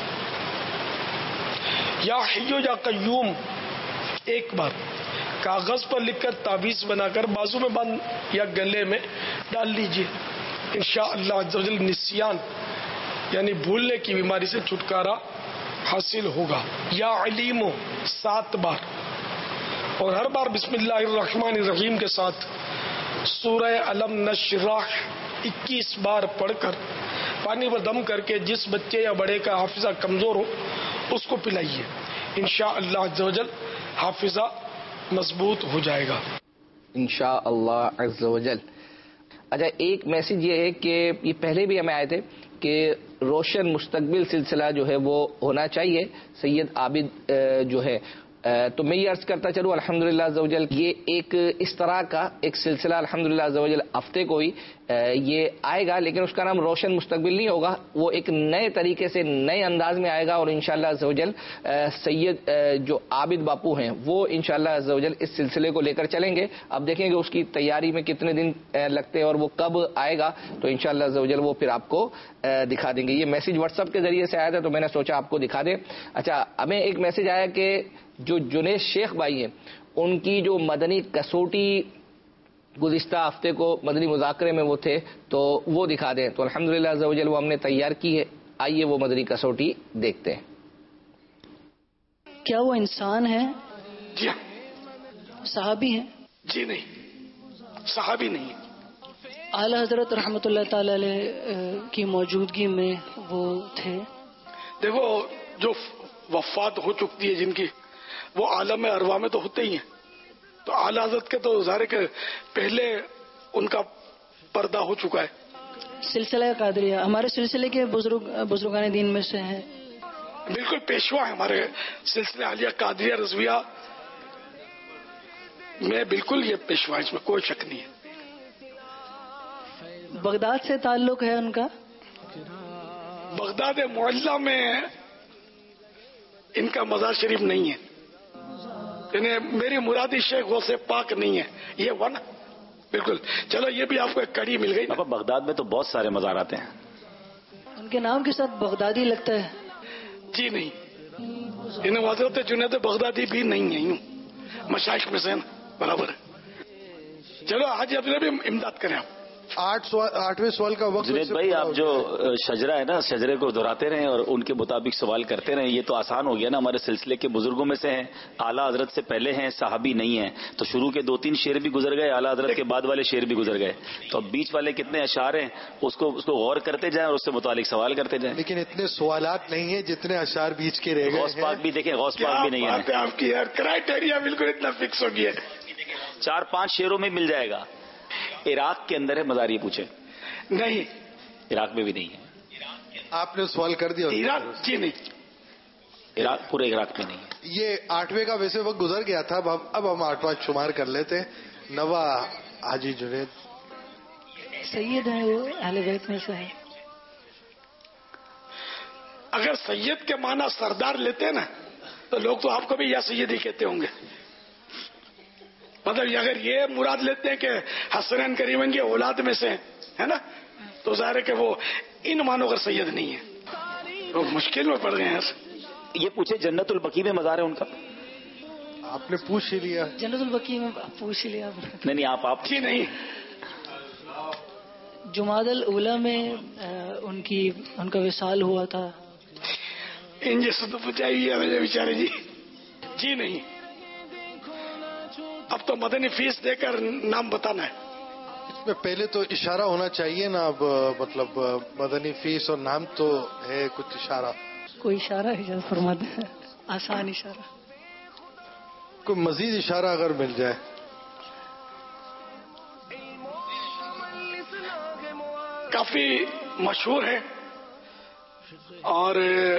یا حیو یا قیوم 1 بار کاغذ پر لکھ کر تعویذ بنا کر بازو میں باندھ یا گلے میں ڈال لیجیے. انشاءاللہ عز و جل نسیان یعنی بھولنے کی بیماری سے چھٹکارا حاصل ہوگا. یا علیمو 7 بار اور ہر بار بسم اللہ الرحمن الرحیم کے ساتھ سورہ علم نشرح 21 بار پڑھ کر پانی پر دم کر کے جس بچے یا بڑے کا حافظہ کمزور ہو اس کو پلائیے. انشاءاللہ عز و جل حافظہ مضبوط ہو جائے گا انشاءاللہ عز و جل. اچھا، ایک میسج یہ ہے کہ یہ پہلے بھی ہمیں آئے تھے کہ روشن مستقبل سلسلہ جو ہے وہ ہونا چاہیے. سید عابد جو ہے تو میں یہ عرض کرتا چلوں الحمدللہ عزوجل یہ ایک اس طرح کا ایک سلسلہ الحمدللہ عزوجل ہفتے کو ہی یہ آئے گا، لیکن اس کا نام روشن مستقبل نہیں ہوگا، وہ ایک نئے طریقے سے نئے انداز میں آئے گا، اور انشاءاللہ عزوجل سید جو عابد باپو ہیں وہ انشاءاللہ عزوجل اس سلسلے کو لے کر چلیں گے. اب دیکھیں گے اس کی تیاری میں کتنے دن لگتے ہیں اور وہ کب آئے گا، تو انشاءاللہ عزوجل وہ پھر آپ کو دکھا دیں گے. یہ میسج واٹس ایپ کے ذریعے سے آیا تھا تو میں نے سوچا آپ کو دکھا دیں. اچھا، ہمیں ایک میسج آیا کہ جو جنید شیخ بھائی ہیں ان کی جو مدنی کسوٹی گزشتہ ہفتے کو مدنی مذاکرے میں وہ تھے تو وہ دکھا دیں. تو الحمدللہ عزوجل وہ ہم نے تیار کی ہے، آئیے وہ مدنی کسوٹی دیکھتے ہیں. کیا وہ انسان ہے؟ جی صحابی ہیں؟ جی نہیں، صحابی نہیں. اعلی حضرت رحمۃ اللہ تعالی علیہ کی موجودگی میں وہ تھے. دیکھو جو وفات ہو چکی ہے جن کی، وہ عالم ارواح میں تو ہوتے ہی ہیں. تو اعلی حضرت کے تو ظاہر کہ پہلے ان کا پردہ ہو چکا ہے. سلسلہ قادریہ ہمارے سلسلے کے بزرگان دین میں سے ہیں. بالکل پیشوا ہے ہمارے سلسلے عالیہ قادریہ رضویہ میں، بالکل یہ پیشوا ہے، اس میں کوئی شک نہیں ہے. بغداد سے تعلق ہے ان کا؟ بغداد معلیٰ میں ان کا مزار شریف نہیں ہے، یعنی میری مرادی شیخ غوث پاک نہیں ہے یہ ون. بالکل. چلو یہ بھی آپ کو ایک کڑی مل گئی. بغداد میں تو بہت سارے مزارات ہیں، ان کے نام کے ساتھ بغدادی لگتا ہے. جی نہیں، انہیں حضرت جنید بغدادی بھی نہیں ہے، یوں مشائخ میں سے برابر ہے. چلو آج اپنے بھی امداد کریں. آپ 8ویں سوال کا وقت. جنید بھائی آپ جو شجرہ ہے نا، شجرے کو دہراتے رہیں اور ان کے مطابق سوال کرتے رہیں، یہ تو آسان ہو گیا نا. ہمارے سلسلے کے بزرگوں میں سے ہیں، اعلیٰ حضرت سے پہلے ہیں، صحابی نہیں ہیں، تو شروع کے 2-3 شعر بھی گزر گئے، اعلیٰ حضرت کے بعد والے شعر بھی گزر گئے، تو اب بیچ والے کتنے اشعار ہیں اس کو غور کرتے جائیں اور اس سے متعلق سوال کرتے جائیں. لیکن اتنے سوالات نہیں ہیں جتنے اشعار بیچ کے رہ گئے. غوث پاک بھی دیکھیں، غوث پاک بھی نہیں ہے. آپ کی کرائیٹیریا بالکل اتنا فکس ہو گیا. 4-5 شعروں میں مل جائے گا. عراق کے اندر ہے مزار، یہ پوچھے. نہیں، عراق میں بھی نہیں ہے. آپ نے سوال کر دیا. عراق جی نہیں، عراق پورے عراق میں نہیں ہے. یہ 8ویں کا ویسے وقت گزر گیا تھا، اب ہم 8واں شمار کر لیتے. نوا حاجی جنید سید ہیں، وہ اہل بیت میں سے ہیں. اگر سید کے معنی سردار لیتے ہیں نا تو لوگ تو آپ کو بھی یا سید ہی کہتے ہوں گے. مطلب اگر یہ مراد لیتے ہیں کہ حسنین کریمین کی اولاد میں سے ہے نا، تو ظاہر ہے کہ وہ ان معنوں کا سید نہیں ہے، وہ مشکل میں پڑ گئے ہیں. یہ پوچھے جنت البقیع میں مزار ہے ان کا. آپ نے پوچھ ہی لیا. جنت البقیع میں پوچھ ہی لیا. نہیں آپ جی نہیں. جمادی الاولیٰ میں ان کا وصال ہوا تھا. ان جیسے تو پوچھائیے مجھے بیچارے. جی جی نہیں. اب تو مدنی فیس دے کر نام بتانا ہے. اس میں پہلے تو اشارہ ہونا چاہیے نا. اب مطلب مدنی فیس اور نام تو ہے، کچھ اشارہ. کوئی اشارہ اجازت فرما دیں، آسان اشارہ. کوئی مزید اشارہ اگر مل جائے. کافی مشہور ہے اور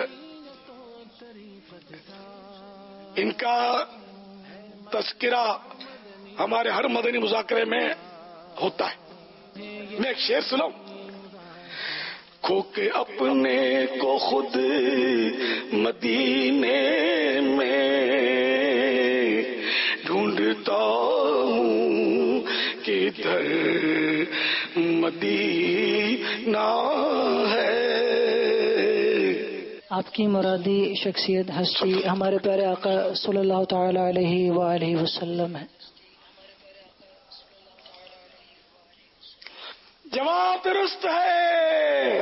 ان کا تذکرہ ہمارے ہر مدنی مذاکرے میں ہوتا ہے. میں ایک شعر سناؤں. کھو کے اپنے کو خود مدینے میں ڈھونڈتا ہوں کدھر مدینہ ہے. آپ کی مرادی شخصیت ہستی ہمارے پیارے آقا صلی اللہ تعالی علیہ وآلہ وسلم ہے. جواب درست ہے.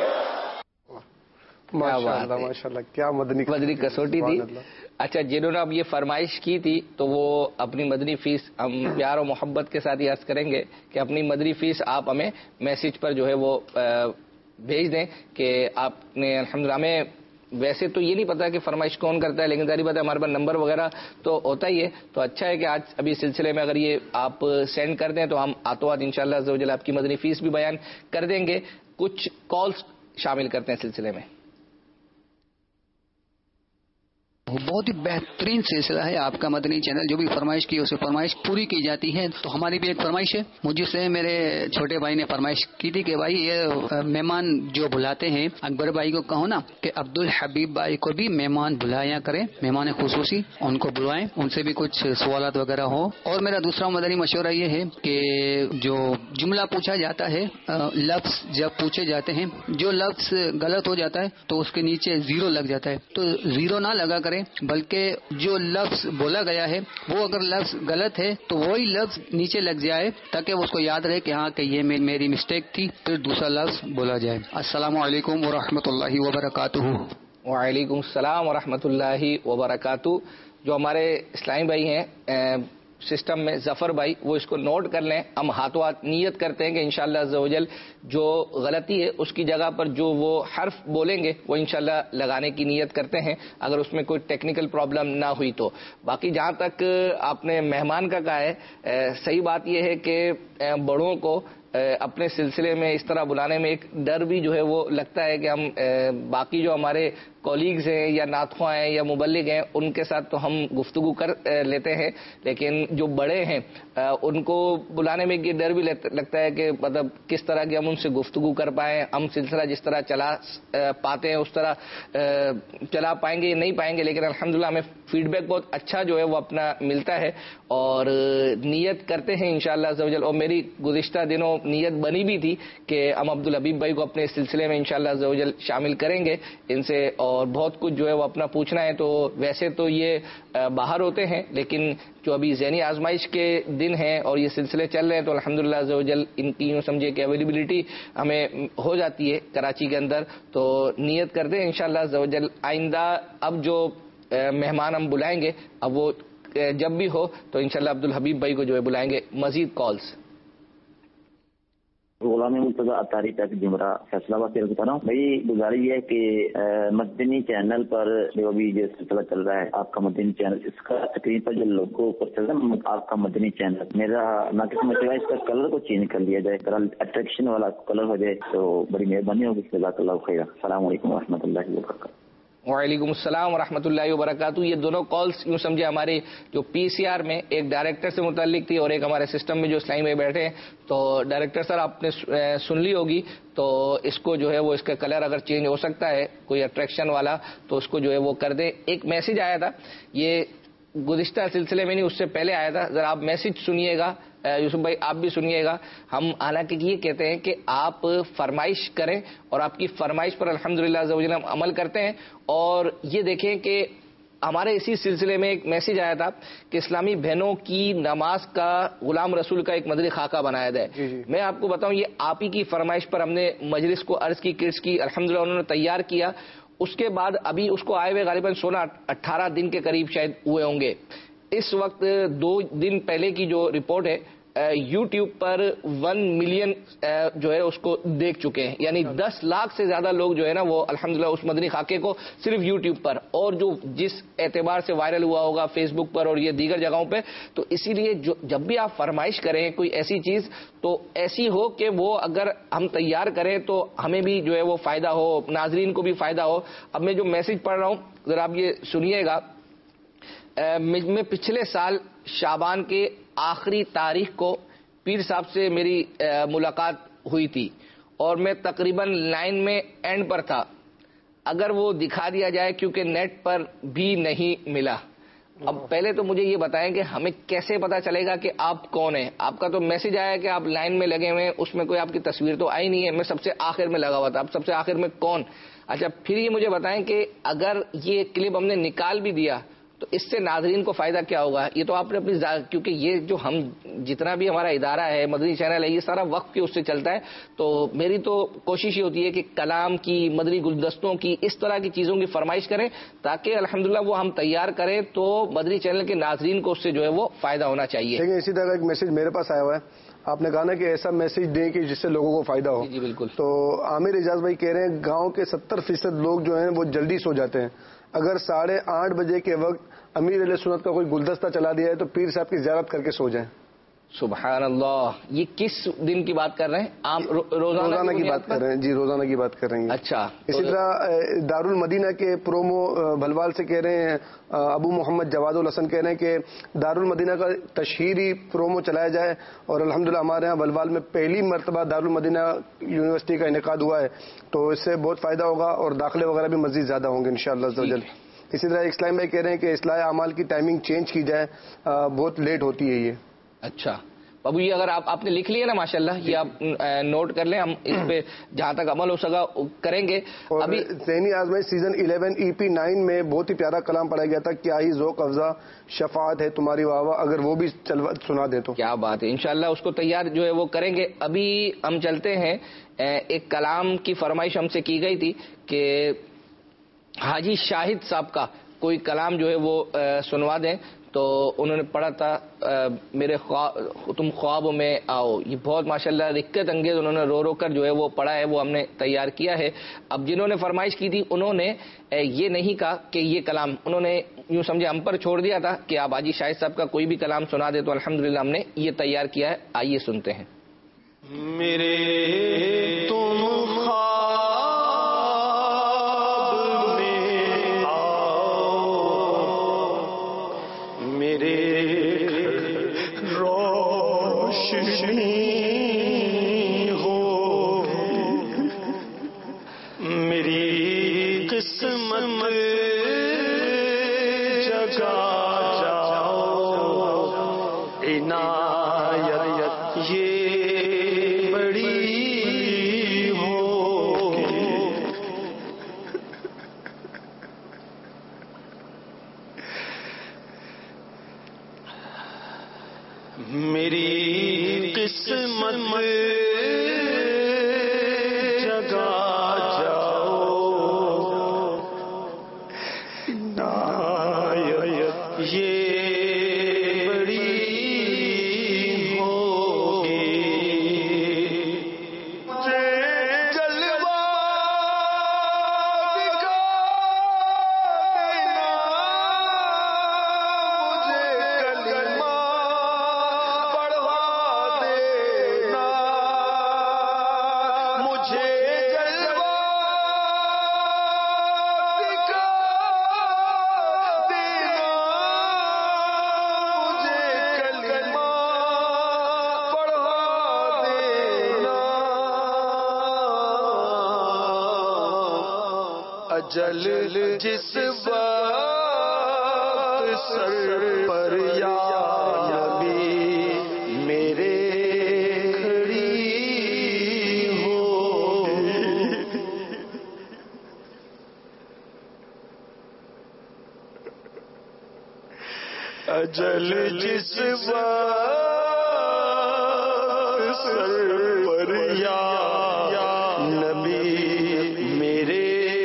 ماشاءاللہ کیا مدنی کسوٹی تھی. اچھا، جنہوں نے اب یہ فرمائش کی تھی تو وہ اپنی مدنی فیس ہم پیار و محبت کے ساتھ یہ عرض کریں گے کہ اپنی مدنی فیس آپ ہمیں میسج پر جو ہے وہ بھیج دیں کہ آپ نے الحمدللہ. ہمیں ویسے تو یہ نہیں پتا کہ فرمائش کون کرتا ہے، لیکن ظاہر بات ہے ہمارے پاس نمبر وغیرہ تو ہوتا ہی ہے. تو اچھا ہے کہ آج ابھی سلسلے میں اگر یہ آپ سینڈ کر دیں تو ہم آتو آت انشاءاللہ عز و جل آپ کی مدنی فیس بھی بیان کر دیں گے. کچھ کالز شامل کرتے ہیں سلسلے میں. بہت ہی بہترین سلسلہ ہے آپ کا مدنی چینل. جو بھی فرمائش کی اسے فرمائش پوری کی جاتی ہے. تو ہماری بھی ایک فرمائش ہے. مجھ سے میرے چھوٹے بھائی نے فرمائش کی تھی کہ بھائی یہ مہمان جو بلاتے ہیں اکبر بھائی کو کہو نا کہ عبد الحبیب بھائی کو بھی مہمان بلایا کریں, مہمان خصوصی ان کو بلائیں, ان سے بھی کچھ سوالات وغیرہ ہو. اور میرا دوسرا مدنی مشورہ یہ ہے کہ جو جملہ پوچھا جاتا ہے, لفظ جب پوچھے جاتے ہیں, جو لفظ غلط ہو جاتا ہے تو اس کے نیچے زیرو لگ جاتا ہے. تو زیرو نہ لگا کریں, بلکہ جو لفظ بولا گیا ہے وہ اگر لفظ غلط ہے تو وہی لفظ نیچے لگ جائے تاکہ اس کو یاد رہے کہ ہاں کہ یہ میری مسٹیک تھی, پھر دوسرا لفظ بولا جائے. السلام علیکم ورحمۃ اللہ وبرکاتہ. وعلیکم السلام ورحمۃ اللہ وبرکاتہ. جو ہمارے اسلامی بھائی ہیں سسٹم میں, ظفر بھائی, وہ اس کو نوٹ کر لیں. ہم ہاتھوں ہاتھ نیت کرتے ہیں کہ انشاءاللہ عز و جل جو غلطی ہے اس کی جگہ پر جو وہ حرف بولیں گے وہ انشاءاللہ لگانے کی نیت کرتے ہیں, اگر اس میں کوئی ٹیکنیکل پرابلم نہ ہوئی تو. باقی جہاں تک آپ نے مہمان کا کہا ہے, صحیح بات یہ ہے کہ بڑوں کو اپنے سلسلے میں اس طرح بلانے میں ایک ڈر بھی جو ہے وہ لگتا ہے کہ ہم باقی جو ہمارے کولیگز ہیں یا ناتخواں ہیں یا مبلغ ہیں ان کے ساتھ تو ہم گفتگو کر لیتے ہیں, لیکن جو بڑے ہیں ان کو بلانے میں یہ ڈر بھی لگتا ہے کہ مطلب کس طرح کی ہم ان سے گفتگو کر پائیں, ہم سلسلہ جس طرح چلا پاتے ہیں اس طرح چلا پائیں گے یا نہیں پائیں گے. لیکن الحمدللہ ہمیں فیڈ بیک بہت اچھا جو ہے وہ اپنا ملتا ہے اور نیت کرتے ہیں انشاءاللہ عز و جل. اور میری گزشتہ دنوں نیت بنی بھی تھی کہ ہم عبد الحبیب بھائی کو اپنے سلسلے میں انشاءاللہ عز و جل شامل کریں گے ان سے, اور بہت کچھ جو ہے وہ اپنا پوچھنا ہے. تو ویسے تو یہ باہر ہوتے ہیں, لیکن جو ابھی ذہنی آزمائش کے دن ہیں اور یہ سلسلے چل رہے ہیں تو الحمدللہ عز و جل ان کی یوں سمجھے کہ اویلیبلٹی ہمیں ہو جاتی ہے کراچی کے اندر. تو نیت کرتے ہیں انشاءاللہ عز و جل آئندہ اب جو مہمان ہم بلائیں گے اب وہ جب بھی ہو تو انشاءاللہ عبد الحبیب بھائی کو جو ہے بلائیں گے. مزید کالز. غلام مرتضیٰ اطاری تک جمرہ فیصلہ آباد سے بتا رہا ہوں بھائی. گزارش یہ ہے کہ مدنی چینل پر جو ابھی جو سلسلہ چل رہا ہے آپ کا مدنی چینل, اس کا اسکرین پر جو لوگو پر چل رہا ہے آپ کا مدنی چینل, میرا نہ کسی مشورہ اس کا کلر کو چینج کر لیا جائے, اٹریکشن والا کلر ہو جائے تو بڑی مہربانی ہوگی. جزاک اللہ خیر. السلام علیکم و رحمۃ اللہ وبرکاتہ. وعلیکم السلام ورحمۃ اللہ وبرکاتہ. یہ دونوں کالز یوں سمجھے ہمارے جو پی سی آر میں ایک ڈائریکٹر سے متعلق تھی اور ایک ہمارے سسٹم میں جو اسلامی میں بیٹھے ہیں. تو ڈائریکٹر سر آپ نے سن لی ہوگی, تو اس کو جو ہے وہ اس کا کلر اگر چینج ہو سکتا ہے کوئی اٹریکشن والا تو اس کو جو ہے وہ کر دیں. ایک میسج آیا تھا, یہ گزشتہ سلسلے میں نہیں اس سے پہلے آیا تھا, ذرا آپ میسج سنیے گا یوسف بھائی, آپ بھی سنیے گا. ہم حالانکہ یہ کہتے ہیں کہ آپ فرمائش کریں اور آپ کی فرمائش پر الحمدللہ عز و جل ہم عمل کرتے ہیں. اور یہ دیکھیں کہ ہمارے اسی سلسلے میں ایک میسج آیا تھا کہ اسلامی بہنوں کی نماز کا غلام رسول کا ایک مدنی خاکہ بنایا جائے. میں آپ کو بتاؤں یہ آپ ہی کی فرمائش پر ہم نے مجلس کو عرض کی, کٹس کی, الحمدللہ انہوں نے تیار کیا. اس کے بعد ابھی اس کو آئے ہوئے غالباً 16-18 دن کے قریب شاید ہوئے ہوں گے. اس وقت 2 دن پہلے کی جو رپورٹ ہے یوٹیوب پر 1 ملین جو ہے اس کو دیکھ چکے ہیں, یعنی 10 لاکھ سے زیادہ لوگ جو ہے نا وہ الحمدللہ اس مدنی خاکے کو صرف یوٹیوب پر, اور جو جس اعتبار سے وائرل ہوا ہوگا فیس بک پر اور یہ دیگر جگہوں پہ. تو اسی لیے جب بھی آپ فرمائش کریں کوئی ایسی چیز تو ایسی ہو کہ وہ اگر ہم تیار کریں تو ہمیں بھی جو ہے وہ فائدہ ہو, ناظرین کو بھی فائدہ ہو. اب میں جو میسج پڑھ رہا ہوں ذرا آپ یہ سنیے گا. میں پچھلے سال شعبان کے آخری تاریخ کو پیر صاحب سے میری ملاقات ہوئی تھی اور میں تقریباً لائن میں اینڈ پر تھا. اگر وہ دکھا دیا جائے کیونکہ نیٹ پر بھی نہیں ملا. اب پہلے تو مجھے یہ بتائیں کہ ہمیں کیسے پتا چلے گا کہ آپ کون ہیں؟ آپ کا تو میسج آیا کہ آپ لائن میں لگے ہوئے ہیں, اس میں کوئی آپ کی تصویر تو آئی نہیں ہے. میں سب سے آخر میں لگا ہوا تھا. اب سب سے آخر میں کون؟ اچھا پھر یہ مجھے بتائیں کہ اگر یہ کلپ ہم نے نکال بھی دیا تو اس سے ناظرین کو فائدہ کیا ہوگا؟ یہ تو آپ نے اپنی کیونکہ یہ جو ہم جتنا بھی ہمارا ادارہ ہے مدنی چینل ہے یہ سارا وقت کے اس سے چلتا ہے. تو میری تو کوشش یہ ہوتی ہے کہ کلام کی, مدنی گلدستوں کی, اس طرح کی چیزوں کی فرمائش کریں تاکہ الحمدللہ وہ ہم تیار کریں تو مدنی چینل کے ناظرین کو اس سے جو ہے وہ فائدہ ہونا چاہیے. لیکن اسی طرح ایک میسج میرے پاس آیا ہوا ہے, آپ نے کہا نا کہ ایسا میسج دیں کہ جس سے لوگوں کو فائدہ ہو. جی بالکل. تو عامر اعجاز بھائی کہہ رہے ہیں گاؤں کے 70% لوگ جو ہیں وہ جلدی سو جاتے ہیں. اگر 8:30 بجے کے وقت امیر علیہ سنت کا کوئی گلدستہ چلا دیا ہے تو پیر صاحب کی زیارت کر کے سو جائیں. سبحان اللہ. یہ کس دن کی بات کر رہے ہیں آپ؟ روزانہ کی بات کر رہے ہیں جی، روزانہ کی بات کر رہے ہیں. اچھا. اسی طرح دارالمدینہ کے پرومو بھلوال سے کہہ رہے ہیں ابو محمد جواد الحسن کہہ رہے ہیں کہ دارالمدینہ کا تشہیری پرومو چلایا جائے، اور الحمدللہ ہمارے یہاں بھلوال میں پہلی مرتبہ دارالمدینہ یونیورسٹی کا انعقاد ہوا ہے، تو اس سے بہت فائدہ ہوگا اور داخلے وغیرہ بھی مزید زیادہ ہوں گے انشاءاللہ عز و جل. اسی طرح اسلام بھائی کہہ رہے ہیں کہ اصلاح اعمال کی ٹائمنگ چینج کی جائے، بہت لیٹ ہوتی ہے یہ. اچھا بابو، یہ اگر آپ نے لکھ لیا نا ماشاءاللہ، یہ آپ نوٹ کر لیں، ہم اس پہ جہاں تک عمل ہو سکا کریں گے. ابھی ذہنی آزمائش سیزن 11 EP 9 میں بہت ہی پیارا کلام پڑھا گیا تھا، کیا ہی ذوق افزا شفاعت ہے تمہاری واہ واہ، اگر وہ بھی سنا دیں تو کیا بات ہے. انشاءاللہ اس کو تیار جو ہے وہ کریں گے. ابھی ہم چلتے ہیں، ایک کلام کی فرمائش ہم سے کی گئی تھی کہ حاجی شاہد صاحب کا کوئی کلام جو ہے وہ سنوا دیں، تو انہوں نے پڑھا تھا میرے تم خواب میں آؤ. یہ بہت ماشاءاللہ دقت انگیز انہوں نے رو رو کر جو ہے وہ پڑھا ہے، وہ ہم نے تیار کیا ہے. اب جنہوں نے فرمائش کی تھی انہوں نے یہ نہیں کہا کہ یہ کلام، انہوں نے یوں سمجھے ہم پر چھوڑ دیا تھا کہ آپ حاجی شاہد صاحب کا کوئی بھی کلام سنا دے، تو الحمدللہ ہم نے یہ تیار کیا ہے. آئیے سنتے ہیں. میرے تم جل جس وقت سر پر یا نبی میرے کھڑی ہوگی، اجل جس وقت سر پر یا نبی میرے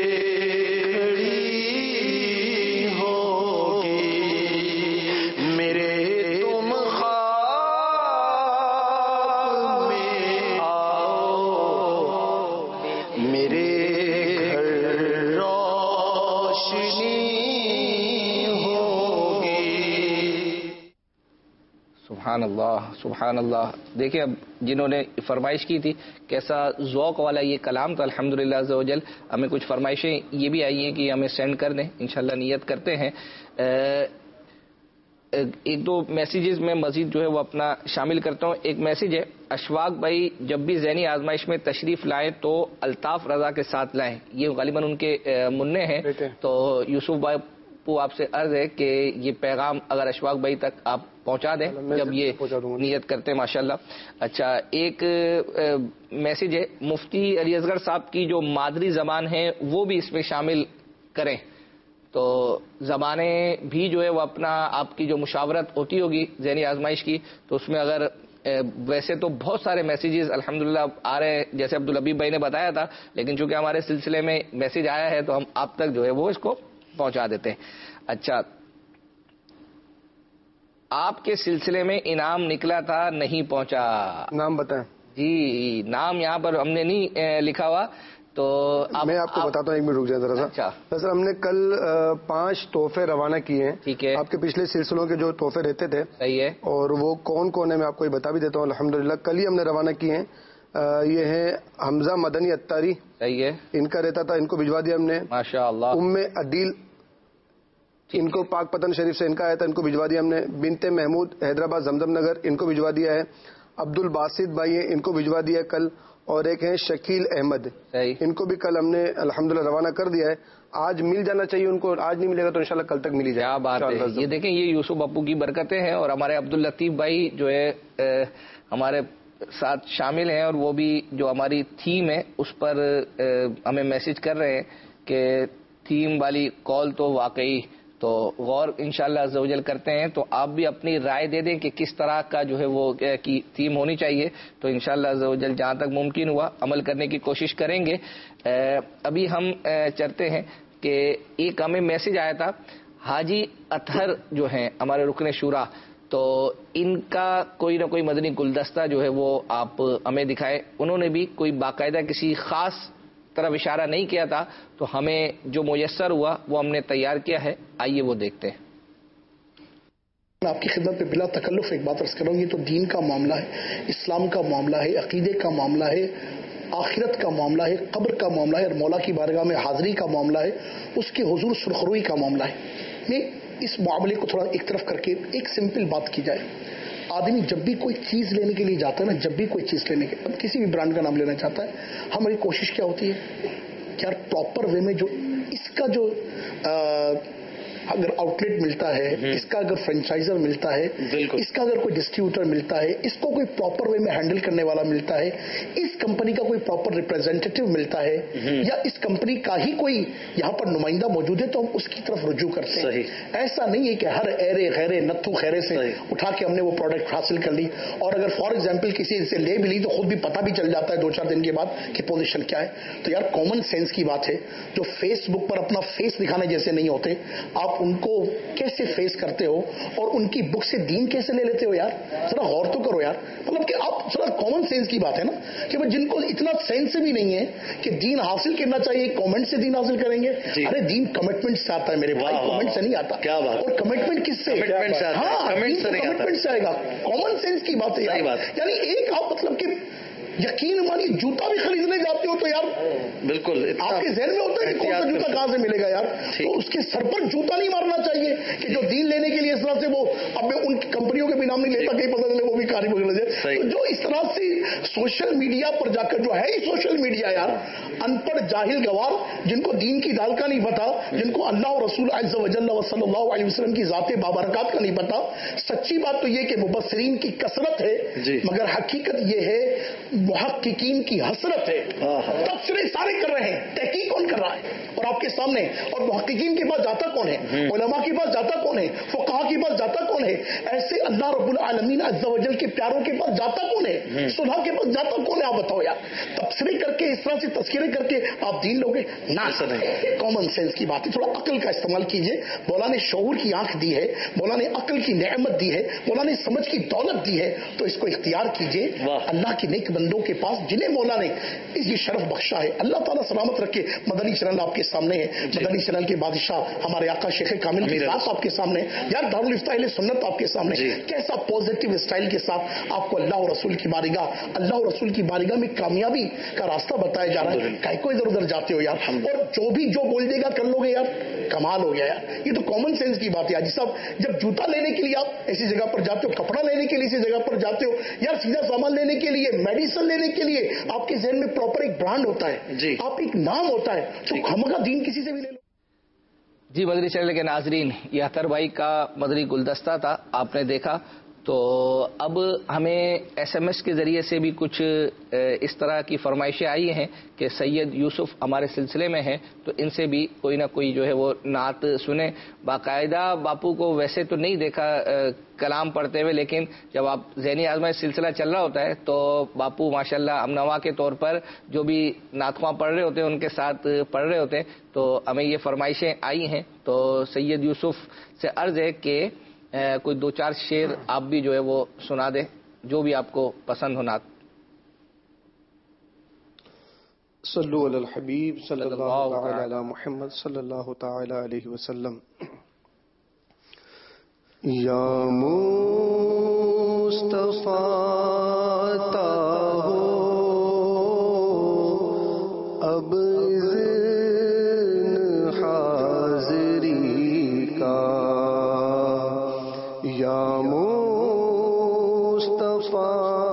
سبحان اللہ سبحان اللہ. دیکھیں اب جنہوں نے فرمائش کی تھی کیسا ذوق والا یہ کلام، تو الحمدللہ عز و جل ہمیں کچھ فرمائشیں یہ بھی آئی ہیں کہ ہمیں سینڈ کر دیں، انشاءاللہ نیت کرتے ہیں. ایک دو میسیجز میں مزید جو ہے وہ اپنا شامل کرتا ہوں. ایک میسیج ہے، اشفاق بھائی جب بھی ذہنی آزمائش میں تشریف لائیں تو الطاف رضا کے ساتھ لائیں. یہ غالباً ان کے منع ہیں، تو یوسف بھائی آپ سے عرض ہے کہ یہ پیغام اگر اشفاق بھائی تک آپ پہنچا دیں جب یہ نیت کرتے ہیں ماشاءاللہ. اچھا، ایک میسیج ہے، مفتی علی اصغر صاحب کی جو مادری زبان ہے وہ بھی اس میں شامل کریں. تو زبانیں بھی جو ہے وہ اپنا آپ کی جو مشاورت ہوتی ہوگی ذہنی آزمائش کی، تو اس میں اگر ویسے تو بہت سارے میسیجز الحمدللہ آ رہے ہیں جیسے عبدالحبیب بھائی نے بتایا تھا، لیکن چونکہ ہمارے سلسلے میں میسیج آیا ہے تو ہم آپ تک جو ہے وہ اس کو پہنچا دیتے ہیں. اچھا، آپ کے سلسلے میں انعام نکلا تھا نہیں پہنچا، نام بتائیں. جی نام یہاں پر ہم نے نہیں لکھا ہوا، تو میں آپ کو بتاتا ہوں، 1 منٹ رک جائیں ذرا سا. اچھا سر، ہم نے کل 5 تحفے روانہ کیے ہیں. ٹھیک ہے. آپ کے پچھلے سلسلوں کے جو تحفے رہتے تھے، صحیح ہے، اور وہ کون کون ہے میں آپ کو یہ بتا بھی دیتا ہوں. الحمدللہ کل ہی ہم نے روانہ کیے ہیں. یہ ہیں حمزہ مدنی اتاری. صحیح ہے. ان کا رہتا تھا، ان کو بھجوا دیا ہم نے. ماشاء اللہ. عدیل، ان کو پاک پتن شریف سے ان کا آیا تھا، ان کو بھجوا دیا ہم نے. بنت محمود حیدرآباد زمزم نگر، ان کو بھجوا دیا ہے. عبد الباسط بھائی ہیں، ان کو بھجوا دیا ہے کل. اور ایک ہیں شکیل احمد، ان کو بھی کل ہم نے الحمدللہ روانہ کر دیا ہے. آج مل جانا چاہیے ان کو، آج نہیں ملے گا تو انشاءاللہ کل تک مل ہی جائے. کیا بات ہے. یہ دیکھیں، یہ یوسف ابو کی برکتیں ہیں. اور ہمارے عبداللطیف بھائی جو ہے ہمارے ساتھ شامل ہیں، اور وہ بھی جو ہماری تھیم ہے اس پر ہمیں میسج کر رہے ہیں کہ تھیم والی کال تو واقعی تو غور انشاءاللہ عز و جل کرتے ہیں. تو آپ بھی اپنی رائے دے دیں کہ کس طرح کا جو ہے وہ کی تھیم ہونی چاہیے. تو انشاءاللہ عز و جل جہاں تک ممکن ہوا عمل کرنے کی کوشش کریں گے. ابھی ہم چلتے ہیں کہ ایک ہمیں میسج آیا تھا حاجی اطہر جو ہیں ہمارے رکن شورا، تو ان کا کوئی نہ کوئی مدنی گلدستہ جو ہے وہ آپ ہمیں دکھائے. انہوں نے بھی کوئی باقاعدہ کسی خاص طرف اشارہ نہیں کیا تھا، تو ہمیں جو میسر ہوا وہ ہم نے تیار کیا ہے. آئیے وہ دیکھتے ہیں. آپ کی خدمت پہ بلا تکلف ایک بات عرض کروں گی، تو دین کا معاملہ ہے، اسلام کا معاملہ ہے، عقیدے کا معاملہ ہے، آخرت کا معاملہ ہے، قبر کا معاملہ ہے، اور مولا کی بارگاہ میں حاضری کا معاملہ ہے، اس کے حضور سرخروئی کا معاملہ ہے. میں اس معاملے کو تھوڑا ایک طرف کر کے ایک سمپل بات کی جائے. آدمی جب بھی کوئی چیز لینے کے لیے جاتا ہے نا، جب بھی کوئی چیز لینے کے کسی بھی برانڈ کا نام لینا چاہتا ہے، ہماری کوشش کیا ہوتی ہے کہ یار پراپر وے میں جو اس کا جو اگر آؤٹ لیٹ ملتا ہے، اس کا اگر فرینچائزر ملتا ہے، اس کا اگر کوئی ڈسٹریبیوٹر ملتا ہے، اس کو کوئی پراپر وے میں ہینڈل کرنے والا ملتا ہے، اس کمپنی کا کوئی پراپر ریپرزینٹیٹیو ملتا ہے، یا اس کمپنی کا ہی کوئی یہاں پر نمائندہ موجود ہے، تو ہم اس کی طرف رجوع کرتے ہیں. ایسا نہیں ہے کہ ہر ایرے خیرے نتھو خیرے سے اٹھا کے ہم نے وہ پروڈکٹ حاصل کر لی، اور اگر فار ایگزامپل کسی سے لے بھی لی تو خود بھی پتہ بھی چل جاتا ہے 2-4 دن کے بعد کہ پوزیشن کیا ہے. تو یار کامن سینس کی بات ہے. جو فیس بک پر اپنا فیس دکھانے جیسے نہیں ہوتے، آپ ان کو کیسے فیس کرتے ہو اور ان کی بک سے دین کیسے لے لیتے ہو؟ یار ذرا غور تو کرو یار. مطلب کہ آپ ذرا کامن سینس کی بات ہے نا، کہ جن کو اتنا سینس بھی نہیں ہے کہ دین حاصل کرنا چاہیے کامنٹ سے دین حاصل کریں گے. ارے دین کمٹمنٹ سے آتا ہے میرے بھائی، کامنٹ سے نہیں آتا. کیا بات. اور کمٹمنٹ کس سے؟ کمٹمنٹ سے آئے گا. کامن سینس کی بات ہے. یعنی ایک آپ مطلب کہ یقین مانی جوتا بھی خریدنے جاتے ہو تو یار بالکل آپ کے ذہن میں ہوتا ہے کہ کون سا جوتا کہاں سے ملے گا یار. تو اس کے سر پر جوتا نہیں مارنا چاہیے کہ جو دین لینے کے لیے اس طرح سے وہ اب میں ان کمپنیوں کے بھی نام نہیں لیتا، کہیں پتہ چلے وہ بھی کاری بگڑ جائے. جو اس طرح سے سوشل میڈیا پر جا کر جو ہے ہی سوشل میڈیا یار ان پڑھ جاہل گوار، جن کو دین کی دال کا نہیں پتا، جن کو اللہ اور رسول عز و جل صلی اللہ علیہ وسلم کی ذات بابرکات کا نہیں پتا. سچی بات تو یہ کہ مبصرین کی کثرت ہے، مگر حقیقت یہ ہے محققین کی حسرت ہے. تبصرے سارے کر رہے ہیں، تحقیق کون کر رہا ہے اور آپ کے سامنے؟ اور محققین کے پاس جاتا کون ہے؟ علماء کے پاس جاتا کون ہے؟ فقہاء کے پاس جاتا کون ہے؟ ایسے اللہ رب العالمین عز و جل کے پیاروں کے پاس جاتا کون ہے؟ صلحاء کے پاس جاتا کون ہے؟ آپ بتاؤ یار. تبصرے کر کے اس طرح سے تذکرے کر کے آپ دین لوگے نہ. کامن سینس کی بات ہے، تھوڑا عقل کا استعمال کیجئے. مولا نے شعور کی آنکھ دی ہے، مولا نے عقل کی نعمت دی ہے، مولا نے سمجھ کی دولت دی ہے، تو اس کو اختیار کیجئے. اللہ کے نیک بندوں کے پاس جنہیں مولا نے اس یہ شرف بخشا ہے، اللہ تعالیٰ سلامت رکھے. مدنی چینل آپ کے سامنے ہے، مدنی چینل کے بادشاہ ہمارے آقا شیخ کامل کی ذات آپ کے سامنے یار، دارالفتہ اہل سنت آپ کے سامنے. کیسا پازیٹیو اسٹائل کے ساتھ آپ کو اللہ اور رسول کی بارگاہ، اللہ اور رسول کی بارگاہ میں کامیابی کا راستہ بتایا جا رہا ہے. کہیں کو ادھر ادھر جاتے ہو یار، اور جو بھی جو بول دے گا کر لو گے یار، کمال ہو گیا یار. یہ تو کامن سینس کی بات ہے حاجی صاحب. جب جوتا لینے کے لیے آپ ایسی جگہ پر جاتے ہو، کپڑا لینے کے لیے ایسی جگہ پر جاتے ہو یار، سیدھا سامان لینے کے لیے، میڈیسن لینے کے لیے آپ کے ذہن میں پراپر ایک برانڈ ہوتا ہے، آپ ایک نام ہوتا ہے. تو ہم کا دین کسی سے بھی لے لو. جی مدنی چینل کے ناظرین، یہ اطہر بھائی کا مدنی گلدستہ تھا، آپ نے دیکھا. تو اب ہمیں ایس ایم ایس کے ذریعے سے بھی کچھ اس طرح کی فرمائشیں آئی ہیں کہ سید یوسف ہمارے سلسلے میں ہیں، تو ان سے بھی کوئی نہ کوئی جو ہے وہ نعت سنیں. باقاعدہ باپو کو ویسے تو نہیں دیکھا کلام پڑھتے ہوئے، لیکن جب آپ ذہنی آزمائش سلسلہ چل رہا ہوتا ہے تو باپو ماشاءاللہ ہمنوا کے طور پر جو بھی نعت خواں پڑھ رہے ہوتے ہیں ان کے ساتھ پڑھ رہے ہوتے ہیں. تو ہمیں یہ فرمائشیں آئی ہیں، تو سید یوسف سے عرض ہے کہ کوئی 2-4 شعر آپ بھی جو ہے وہ سنا دیں، جو بھی آپ کو پسند ہو نعت. صلو علی الحبیب صلی اللہ تعالی علی محمد صلی اللہ تعالی علیہ وسلم. یا مصطفیٰ تا ہو اب اذن حاضری کا. یا مصطفیٰ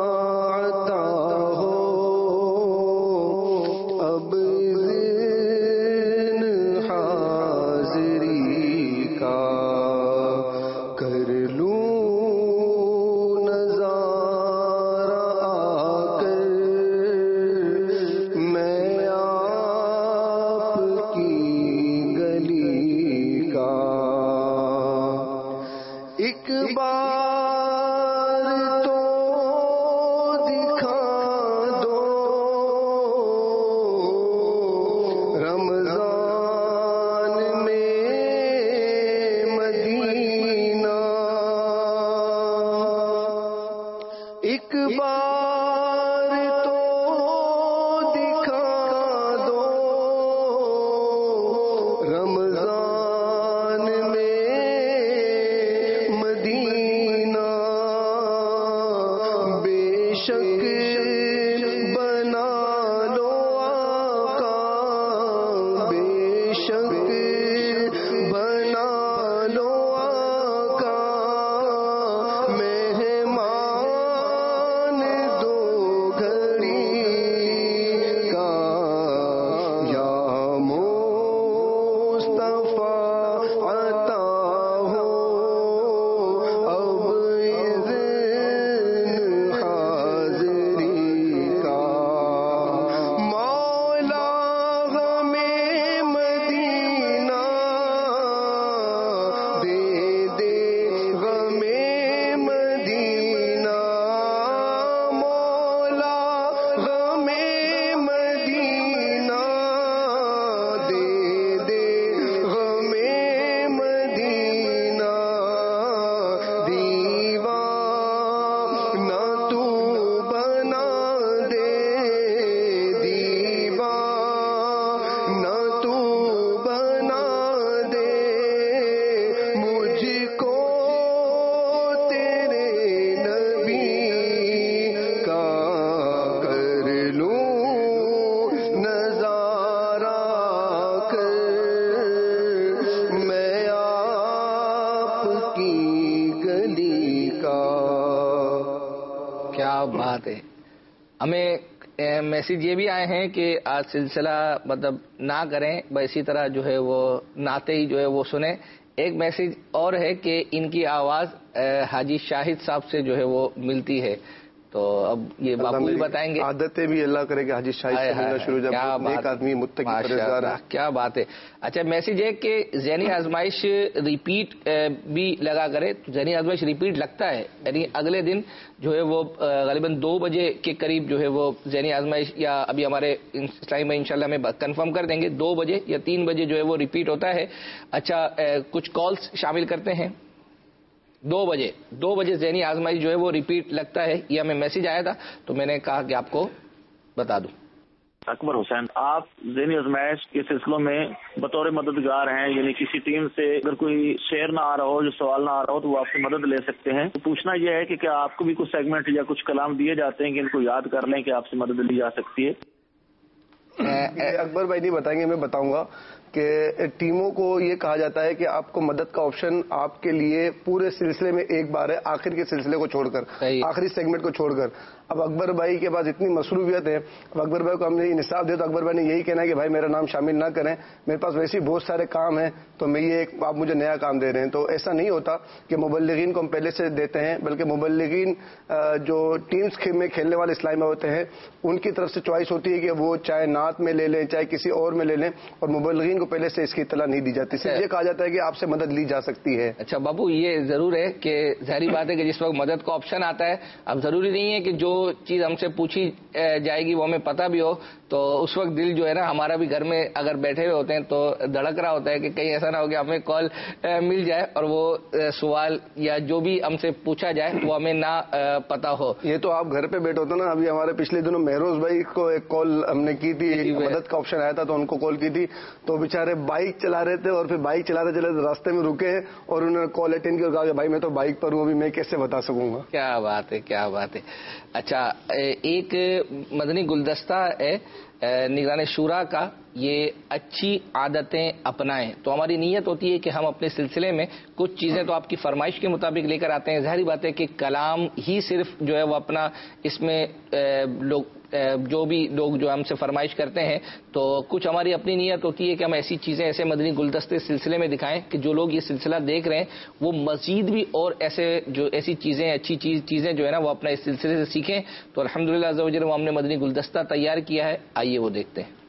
ہمیں میسیج یہ بھی آئے ہیں کہ آج سلسلہ مطلب نہ کریں، بس اسی طرح جو ہے وہ نعتیں ہی جو ہے وہ سنیں. ایک میسیج اور ہے کہ ان کی آواز حاجی شاہد صاحب سے جو ہے وہ ملتی ہے، تو اب یہ باپو بھی بتائیں گے. عادتیں بھی اللہ کرے کہ حاجی شاہد سے ملنا شروع ہو جائے. ایک آدمی متقی پرہیزگار ہے. کیا بات ہے. اچھا میسیج ہے کہ ذہنی آزمائش ریپیٹ بھی لگا کرے. ذہنی آزمائش ریپیٹ لگتا ہے، یعنی اگلے دن جو ہے وہ غالباً 2 بجے کے قریب جو ہے وہ ذہنی آزمائش، یا ابھی ہمارے اسلامی میں انشاءاللہ ہمیں کنفرم کر دیں گے 2 بجے یا 3 بجے جو ہے وہ ریپیٹ ہوتا ہے. اچھا کچھ کالز شامل کرتے ہیں. 2 بجے ذہنی آزمائش جو ہے وہ ریپیٹ لگتا ہے. یہ ہمیں میسج آیا تھا تو میں نے کہا کہ آپ کو بتا دوں. اکبر حسین، آپ ذہنی آزمائش کے سلسلوں میں بطور مددگار ہیں، یعنی کسی ٹیم سے اگر کوئی شعر نہ آ رہا ہو، جو سوال نہ آ رہا ہو، تو وہ آپ سے مدد لے سکتے ہیں. تو پوچھنا یہ ہے کہ کیا آپ کو بھی کچھ سیگمنٹ یا کچھ کلام دیے جاتے ہیں کہ ان کو یاد کر لیں کہ آپ سے مدد لی جا سکتی ہے؟ اکبر بھائی نہیں بتائیں گے، میں بتاؤں گا کہ ٹیموں کو یہ کہا جاتا ہے کہ آپ کو مدد کا آپشن آپ کے لیے پورے سلسلے میں ایک بار ہے، آخر کے سلسلے کو چھوڑ کر، آخری سیگمنٹ کو چھوڑ کر. اب اکبر بھائی کے پاس اتنی مصروفیت ہے، اب اکبر بھائی کو ہم نے انصاف دیا تو اکبر بھائی نے یہی کہنا ہے کہ بھائی میرا نام شامل نہ کریں، میرے پاس ویسے ہی بہت سارے کام ہیں، تو میں یہ آپ مجھے نیا کام دے رہے ہیں. تو ایسا نہیں ہوتا کہ مبلغین کو ہم پہلے سے دیتے ہیں، بلکہ مبلغین جو ٹیمز میں کھیلنے والے اسلامی میں ہوتے ہیں ان کی طرف سے چوائس ہوتی ہے کہ وہ چاہے نعت میں لے لیں چاہے کسی اور میں لے لیں، اور مبلغین کو پہلے سے اس کی اطلاع نہیں دی جاتی، صرف یہ کہا جاتا ہے کہ آپ سے مدد لی جا سکتی ہے۔ اچھا بابو، یہ ضرور ہے کہ ظاہری بات ہے کہ جس وقت مدد کا آپشن آتا ہے، اب ضروری نہیں ہے کہ جو چیز ہم سے پوچھی جائے گی وہ ہمیں پتہ بھی ہو، تو اس وقت دل جو ہے نا ہمارا بھی گھر میں اگر بیٹھے ہوئے ہوتے ہیں تو دھڑک رہا ہوتا ہے کہ کہیں ایسا نہ ہو کہ ہمیں کال مل جائے اور وہ سوال یا جو بھی ہم سے پوچھا جائے وہ ہمیں نہ پتہ ہو۔ یہ تو آپ گھر پہ بیٹھے ہوتے نا، ابھی ہمارے پچھلے دنوں مہروز بھائی کو ایک کال ہم نے کی تھی، مدد کا آپشن آیا تھا تو ان کو کال کی تھی، تو بیچارے بائک چلا رہے تھے اور پھر بائک چلاتے چلاتے راستے میں رکے ہیں اور انہوں نے کال اٹینڈ کی اور کہا کہ بھائی میں تو بائک پر ہوں، ابھی میں کیسے بتا سکوں گا۔ کیا بات ہے، کیا بات ہے۔ اچھا، ایک مدنی گلدستہ ہے نگران شورا کا، یہ اچھی عادتیں اپنائیں، تو ہماری نیت ہوتی ہے کہ ہم اپنے سلسلے میں کچھ چیزیں تو آپ کی فرمائش کے مطابق لے کر آتے ہیں، ظاہری بات ہے کہ کلام ہی صرف جو ہے وہ اپنا اس میں لوگ جو بھی لوگ جو ہم سے فرمائش کرتے ہیں، تو کچھ ہماری اپنی نیت ہوتی ہے کہ ہم ایسی چیزیں ایسے مدنی گلدستے سلسلے میں دکھائیں کہ جو لوگ یہ سلسلہ دیکھ رہے ہیں وہ مزید بھی اور ایسی چیزیں اچھی چیزیں جو ہے نا وہ اپنا اس سلسلے سے سیکھیں۔ تو الحمدللہ عز و جل وہ ہم نے مدنی گلدستہ تیار کیا ہے، آئیے وہ دیکھتے ہیں۔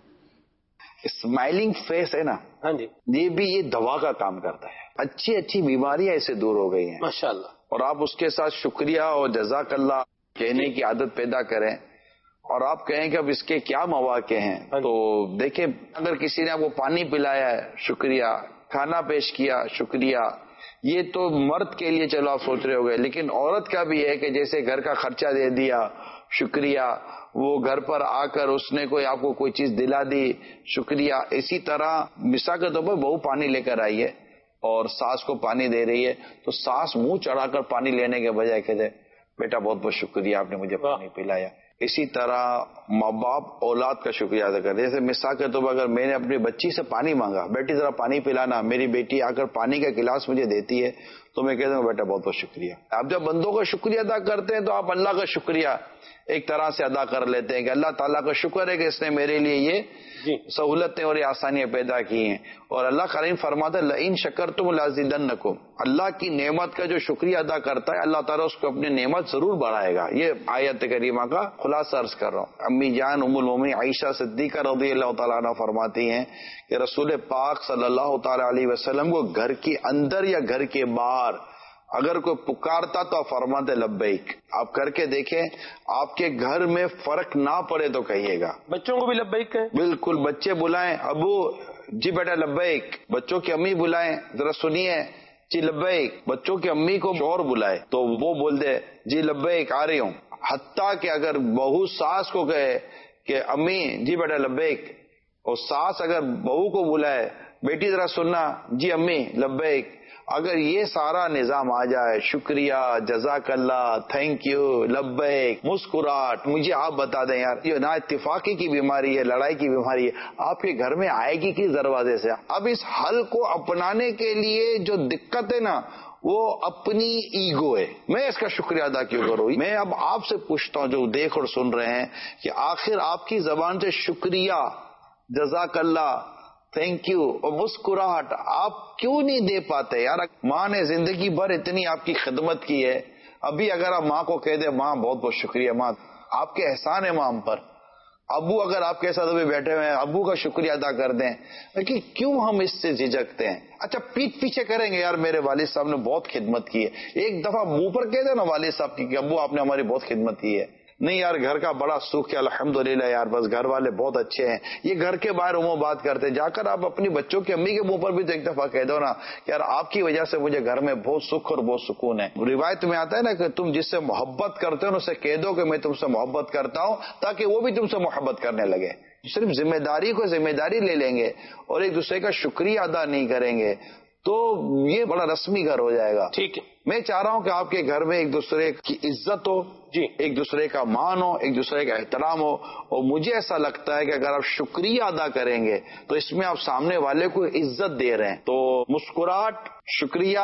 اسمائلنگ فیس ہے نا، ہاں جی، یہ بھی یہ دوا کا کام کرتا ہے، اچھی اچھی بیماریاں اسے دور ہو گئی ہیں ماشاءاللہ، اور آپ اس کے ساتھ شکریہ اور جزاک اللہ کہنے کی عادت پیدا کریں، اور آپ کہیں کہ اب اس کے کیا مواقع ہیں، تو دیکھیں اگر کسی نے آپ کو پانی پلایا ہے شکریہ، کھانا پیش کیا شکریہ، یہ تو مرد کے لیے چلو آپ سوچ رہے ہو گئے، لیکن عورت کا بھی ہے کہ جیسے گھر کا خرچہ دے دیا شکریہ، وہ گھر پر آ کر اس نے کوئی آپ کو کوئی چیز دلا دی شکریہ، اسی طرح مثال کے طور پر بہو پانی لے کر آئی ہے اور ساس کو پانی دے رہی ہے، تو ساس منہ چڑھا کر پانی لینے کے بجائے کہتے بیٹا بہت بہت شکریہ آپ نے مجھے پانی پلایا۔ اسی طرح ماں باپ اولاد کا شکریہ ادا کرتے، جیسے مثال کے طور پر اگر میں نے اپنی بچی سے پانی مانگا، بیٹی ذرا پانی پلانا، میری بیٹی آ کر پانی کا گلاس مجھے دیتی ہے تو میں کہتا ہوں بیٹا بہت بہت شکریہ۔ آپ جب بندوں کا شکریہ ادا کرتے ہیں تو آپ اللہ کا شکریہ ایک طرح سے ادا کر لیتے ہیں کہ اللہ تعالیٰ کا شکر ہے کہ اس نے میرے لیے یہ سہولتیں اور یہ آسانیاں پیدا کی ہیں، اور اللہ کریم فرماتا ہے لئن شکرتم لازیدنکم، اللہ کی نعمت کا جو شکریہ ادا کرتا ہے اللہ تعالیٰ اس کو اپنی نعمت ضرور بڑھائے گا۔ یہ آیت کریمہ کا خلاصہ عرض کر رہا ہوں۔ امی جان ام المومنین عائشہ صدیقہ رضی اللہ تعالیٰ عنہ فرماتی ہیں کہ رسول پاک صلی اللہ تعالیٰ علیہ وسلم کو گھر کے اندر یا گھر کے باہر اگر کوئی پکارتا تو آپ فرماتے لبیک۔ آپ کر کے دیکھیں، آپ کے گھر میں فرق نہ پڑے تو کہیے گا۔ بچوں کو بھی لبیک کہیں، بالکل، بچے بلائیں ابو جی بیٹا لبیک، بچوں کی امی بلائیں ذرا سنیے جی لبیک، بچوں کی امی کو شوہر بلائے تو وہ بول دے جی لبیک آ رہی ہوں، حتیٰ کہ اگر بہو ساس کو کہے کہ امی جی بیٹا لبیک، اور ساس اگر بہو کو بلائے بیٹی ذرا سننا جی امی لبیک، اگر یہ سارا نظام آ جائے، شکریہ جزاک اللہ تھینک یو لبیک مسکراہٹ، مجھے آپ بتا دیں یار یہ نا اتفاقی کی بیماری ہے، لڑائی کی بیماری ہے، آپ کے گھر میں آئے گی کس دروازے سے؟ اب اس حل کو اپنانے کے لیے جو دقت ہے نا وہ اپنی ایگو ہے، میں اس کا شکریہ ادا کیوں کروں؟ میں اب آپ سے پوچھتا ہوں جو دیکھ اور سن رہے ہیں کہ آخر آپ کی زبان سے شکریہ جزاک اللہ تھینک یو اور مسکراہٹ آپ کیوں نہیں دے پاتے یار؟ ماں نے زندگی بھر اتنی آپ کی خدمت کی ہے، ابھی اگر آپ ماں کو کہہ دیں ماں بہت بہت شکریہ، ماں آپ کے احسان ہے ماں ہم پر، ابو اگر آپ کے ساتھ ابھی بیٹھے ہوئے ہیں ابو کا شکریہ ادا کر دیں، لیکن کیوں ہم اس سے جھجکتے ہیں؟ اچھا پیٹ پیچھے کریں گے یار میرے والد صاحب نے بہت خدمت کی ہے، ایک دفعہ منہ پر کہہ دیں نا والد صاحب کی کہ ابو آپ نے ہماری بہت خدمت کی ہے، نہیں یار گھر کا بڑا سکھ ہے الحمدللہ یار بس گھر والے بہت اچھے ہیں، یہ گھر کے باہر بات کرتے، جا کر آپ اپنی بچوں کی امی کے منہ پر بھی تو ایک دفعہ کہہ دو نا یار آپ کی وجہ سے مجھے گھر میں بہت سکھ اور بہت سکون ہے۔ روایت میں آتا ہے نا کہ تم جس سے محبت کرتے ہو اسے کہہ دو کہ میں تم سے محبت کرتا ہوں، تاکہ وہ بھی تم سے محبت کرنے لگے۔ صرف ذمہ داری کو ذمہ داری لے لیں گے اور ایک دوسرے کا شکریہ ادا نہیں کریں گے تو یہ بڑا رسمی گھر ہو جائے گا۔ ٹھیک ہے، میں چاہ رہا ہوں کہ آپ کے گھر میں ایک دوسرے کی عزت ہو، جی ایک دوسرے کا مان ہو، ایک دوسرے کا احترام ہو، اور مجھے ایسا لگتا ہے کہ اگر آپ شکریہ ادا کریں گے تو اس میں آپ سامنے والے کو عزت دے رہے ہیں۔ تو مسکراہٹ شکریہ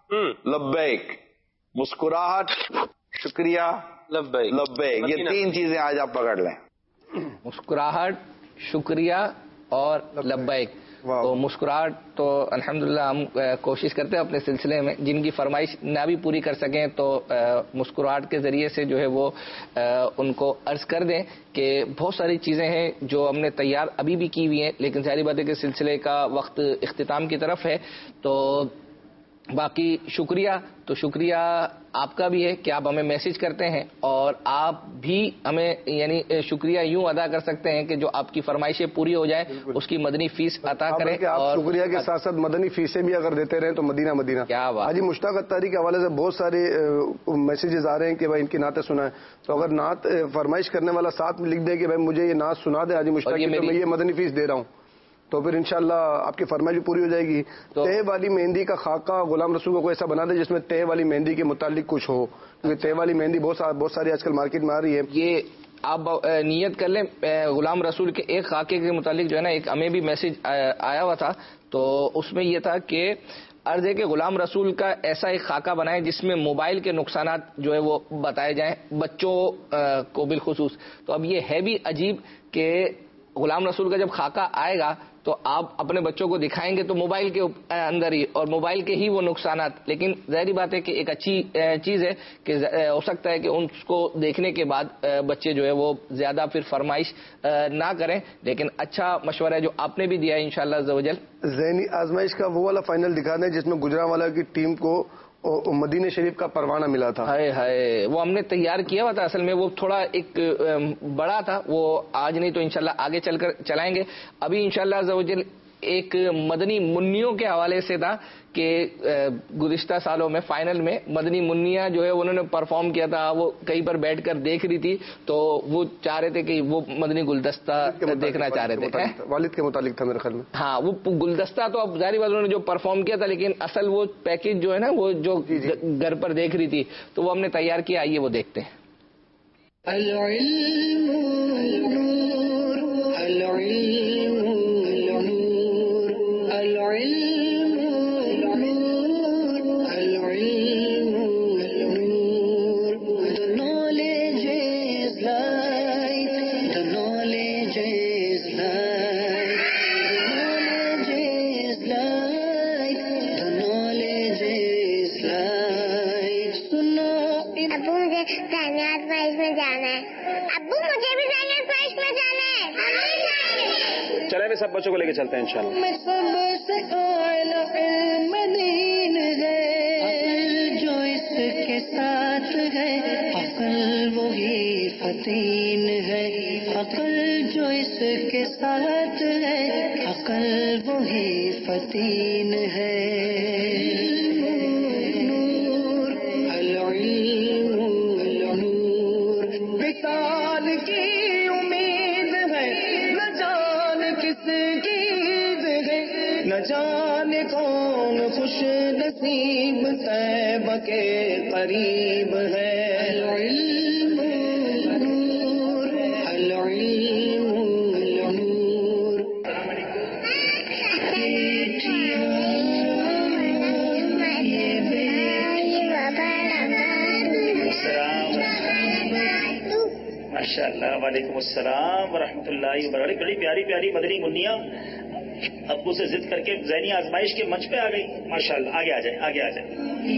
لبیک، مسکراہٹ شکریہ لبیک، لبیک، یہ تین چیزیں آج آپ پکڑ لیں، مسکراہٹ شکریہ اور لبیک۔ تو مسکراہٹ تو الحمدللہ ہم کوشش کرتے ہیں اپنے سلسلے میں جن کی فرمائش نہ بھی پوری کر سکیں تو مسکراہٹ کے ذریعے سے جو ہے وہ ان کو عرض کر دیں کہ بہت ساری چیزیں ہیں جو ہم نے تیار ابھی بھی کی ہوئی ہیں، لیکن ظاہری بات ہے کہ سلسلے کا وقت اختتام کی طرف ہے، تو باقی شکریہ تو شکریہ آپ کا بھی ہے کہ آپ ہمیں میسج کرتے ہیں، اور آپ بھی ہمیں یعنی شکریہ یوں ادا کر سکتے ہیں کہ جو آپ کی فرمائشیں پوری ہو جائیں اس کی مدنی فیس عطا کریں، اور شکریہ کے ساتھ ساتھ مدنی فیسیں بھی اگر دیتے رہیں تو مدینہ مدینہ کیا بات۔ حاجی مشتاق اتاری کے حوالے سے بہت سارے میسیجز آ رہے ہیں کہ بھائی ان کی نعتیں سنائیں، تو اگر نعت فرمائش کرنے والا ساتھ میں لکھ دے کہ بھائی مجھے یہ نعت سنا دے حاجی مشتاق کی تو میں یہ مدنی فیس دے رہا ہوں، تو پھر انشاءاللہ آپ کی فرمائش بھی پوری ہو جائے گی۔ تہ والی مہندی کا خاکہ غلام رسول کو کوئی ایسا بنا دے جس میں تہ والی مہندی کے متعلق کچھ ہو، کیونکہ تہ والی مہندی بہت ساری آج کل مارکیٹ میں آ رہی ہے۔ یہ آپ نیت کر لیں، غلام رسول کے ایک خاکے کے متعلق جو ہے نا ایک ہمیں بھی میسج آیا ہوا تھا، تو اس میں یہ تھا کہ عرض ہے کہ غلام رسول کا ایسا ایک خاکہ بنائیں جس میں موبائل کے نقصانات جو ہے وہ بتائے جائیں بچوں کو بالخصوص۔ تو اب یہ ہے بھی عجیب کہ غلام رسول کا جب خاکہ آئے گا تو آپ اپنے بچوں کو دکھائیں گے تو موبائل کے اندر ہی اور موبائل کے ہی وہ نقصانات، لیکن ظاہری بات ہے کہ ایک اچھی چیز ہے کہ ہو سکتا ہے کہ اس کو دیکھنے کے بعد بچے جو ہے وہ زیادہ پھر فرمائش نہ کریں، لیکن اچھا مشورہ ہے جو آپ نے بھی دیا ہے انشاءاللہ عز و جل۔ ذہنی آزمائش کا وہ والا فائنل دکھا دیں جس میں گجرانوالہ کی ٹیم کو مدینہ شریف کا پروانہ ملا تھا۔ ہے وہ ہم نے تیار کیا ہوا تھا، اصل میں وہ تھوڑا ایک بڑا تھا، وہ آج نہیں تو انشاءاللہ آگے چل کر چلائیں گے۔ ابھی انشاءاللہ عز و جل ایک مدنی منیوں کے حوالے سے تھا کہ گزشتہ سالوں میں فائنل میں مدنی منیا جو ہے انہوں نے پرفارم کیا تھا، وہ کہیں پر بیٹھ کر دیکھ رہی تھی تو وہ چاہ رہے تھے کہ وہ مدنی گلدستہ دیکھنا چاہ رہے تھے، والد کے متعلق تھا میرے خیال میں۔ ہاں وہ گلدستہ تو اب ظاہری بات انہوں نے جو پرفارم کیا تھا، لیکن اصل وہ پیکج جو ہے نا وہ جو گھر پر دیکھ رہی تھی تو وہ ہم نے تیار کیا، آئیے وہ دیکھتے ہیں۔ چلے میں سب بچوں کو لے کے چلتے ہیں انشاءاللہ۔ جو اس کے ساتھ ہے عقل وہی فتین ہے، عقل جو اس کے ساتھ ہے عقل وہی فتین ہے۔ نہ جانے کون خوش نصیب طیب کے قریب ہے۔ العلم نور، العلم نور۔ ماشاء اللہ، وعلیکم السلام ورحمۃ اللہ وبرکاتہ۔ بڑی پیاری پیاری مدنی منیا ابو سے ضد کر کے ذہنی آزمائش کے منچ پہ آ گئی، ماشاءاللہ۔ آگے آ جائیں، آگے آ جائیں۔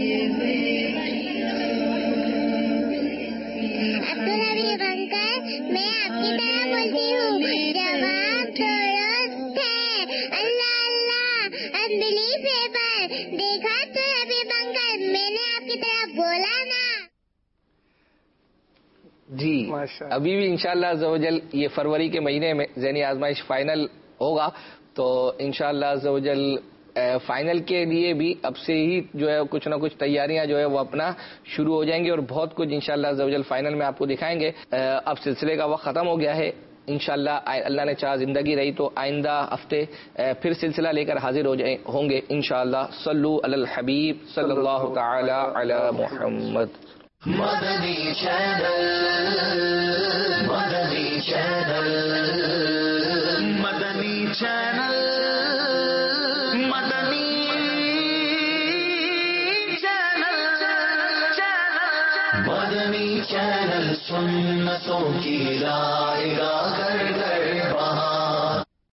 عبدالحبیب انکل، میں آپ کی طرح بولتی ہوں، جواب درست ہے۔ اللہ اللہ، انبلیفیبل۔ دیکھا تو حبیب انکل، میں نے آپ کی طرح بولا نا۔ جی ابھی بھی انشاءاللہ عز و جل یہ فروری کے مہینے میں ذہنی آزمائش فائنل ہوگا، تو انشاءاللہ عز و جل فائنل کے لیے بھی اب سے ہی جو ہے کچھ نہ کچھ تیاریاں جو ہے وہ اپنا شروع ہو جائیں گی، اور بہت کچھ انشاءاللہ عز و جل فائنل میں آپ کو دکھائیں گے۔ اب سلسلے کا وقت ختم ہو گیا ہے، انشاءاللہ اللہ نے چاہ زندگی رہی تو آئندہ ہفتے پھر سلسلہ لے کر حاضر ہوں گے انشاءاللہ۔ صلو علی الحبیب صلی اللہ تعالی علی محمد۔ مدنی چینل، مدنی چینل، مدنی چینل، مدنی چینل، مدنی چینل سنتوں کی رائے گاہ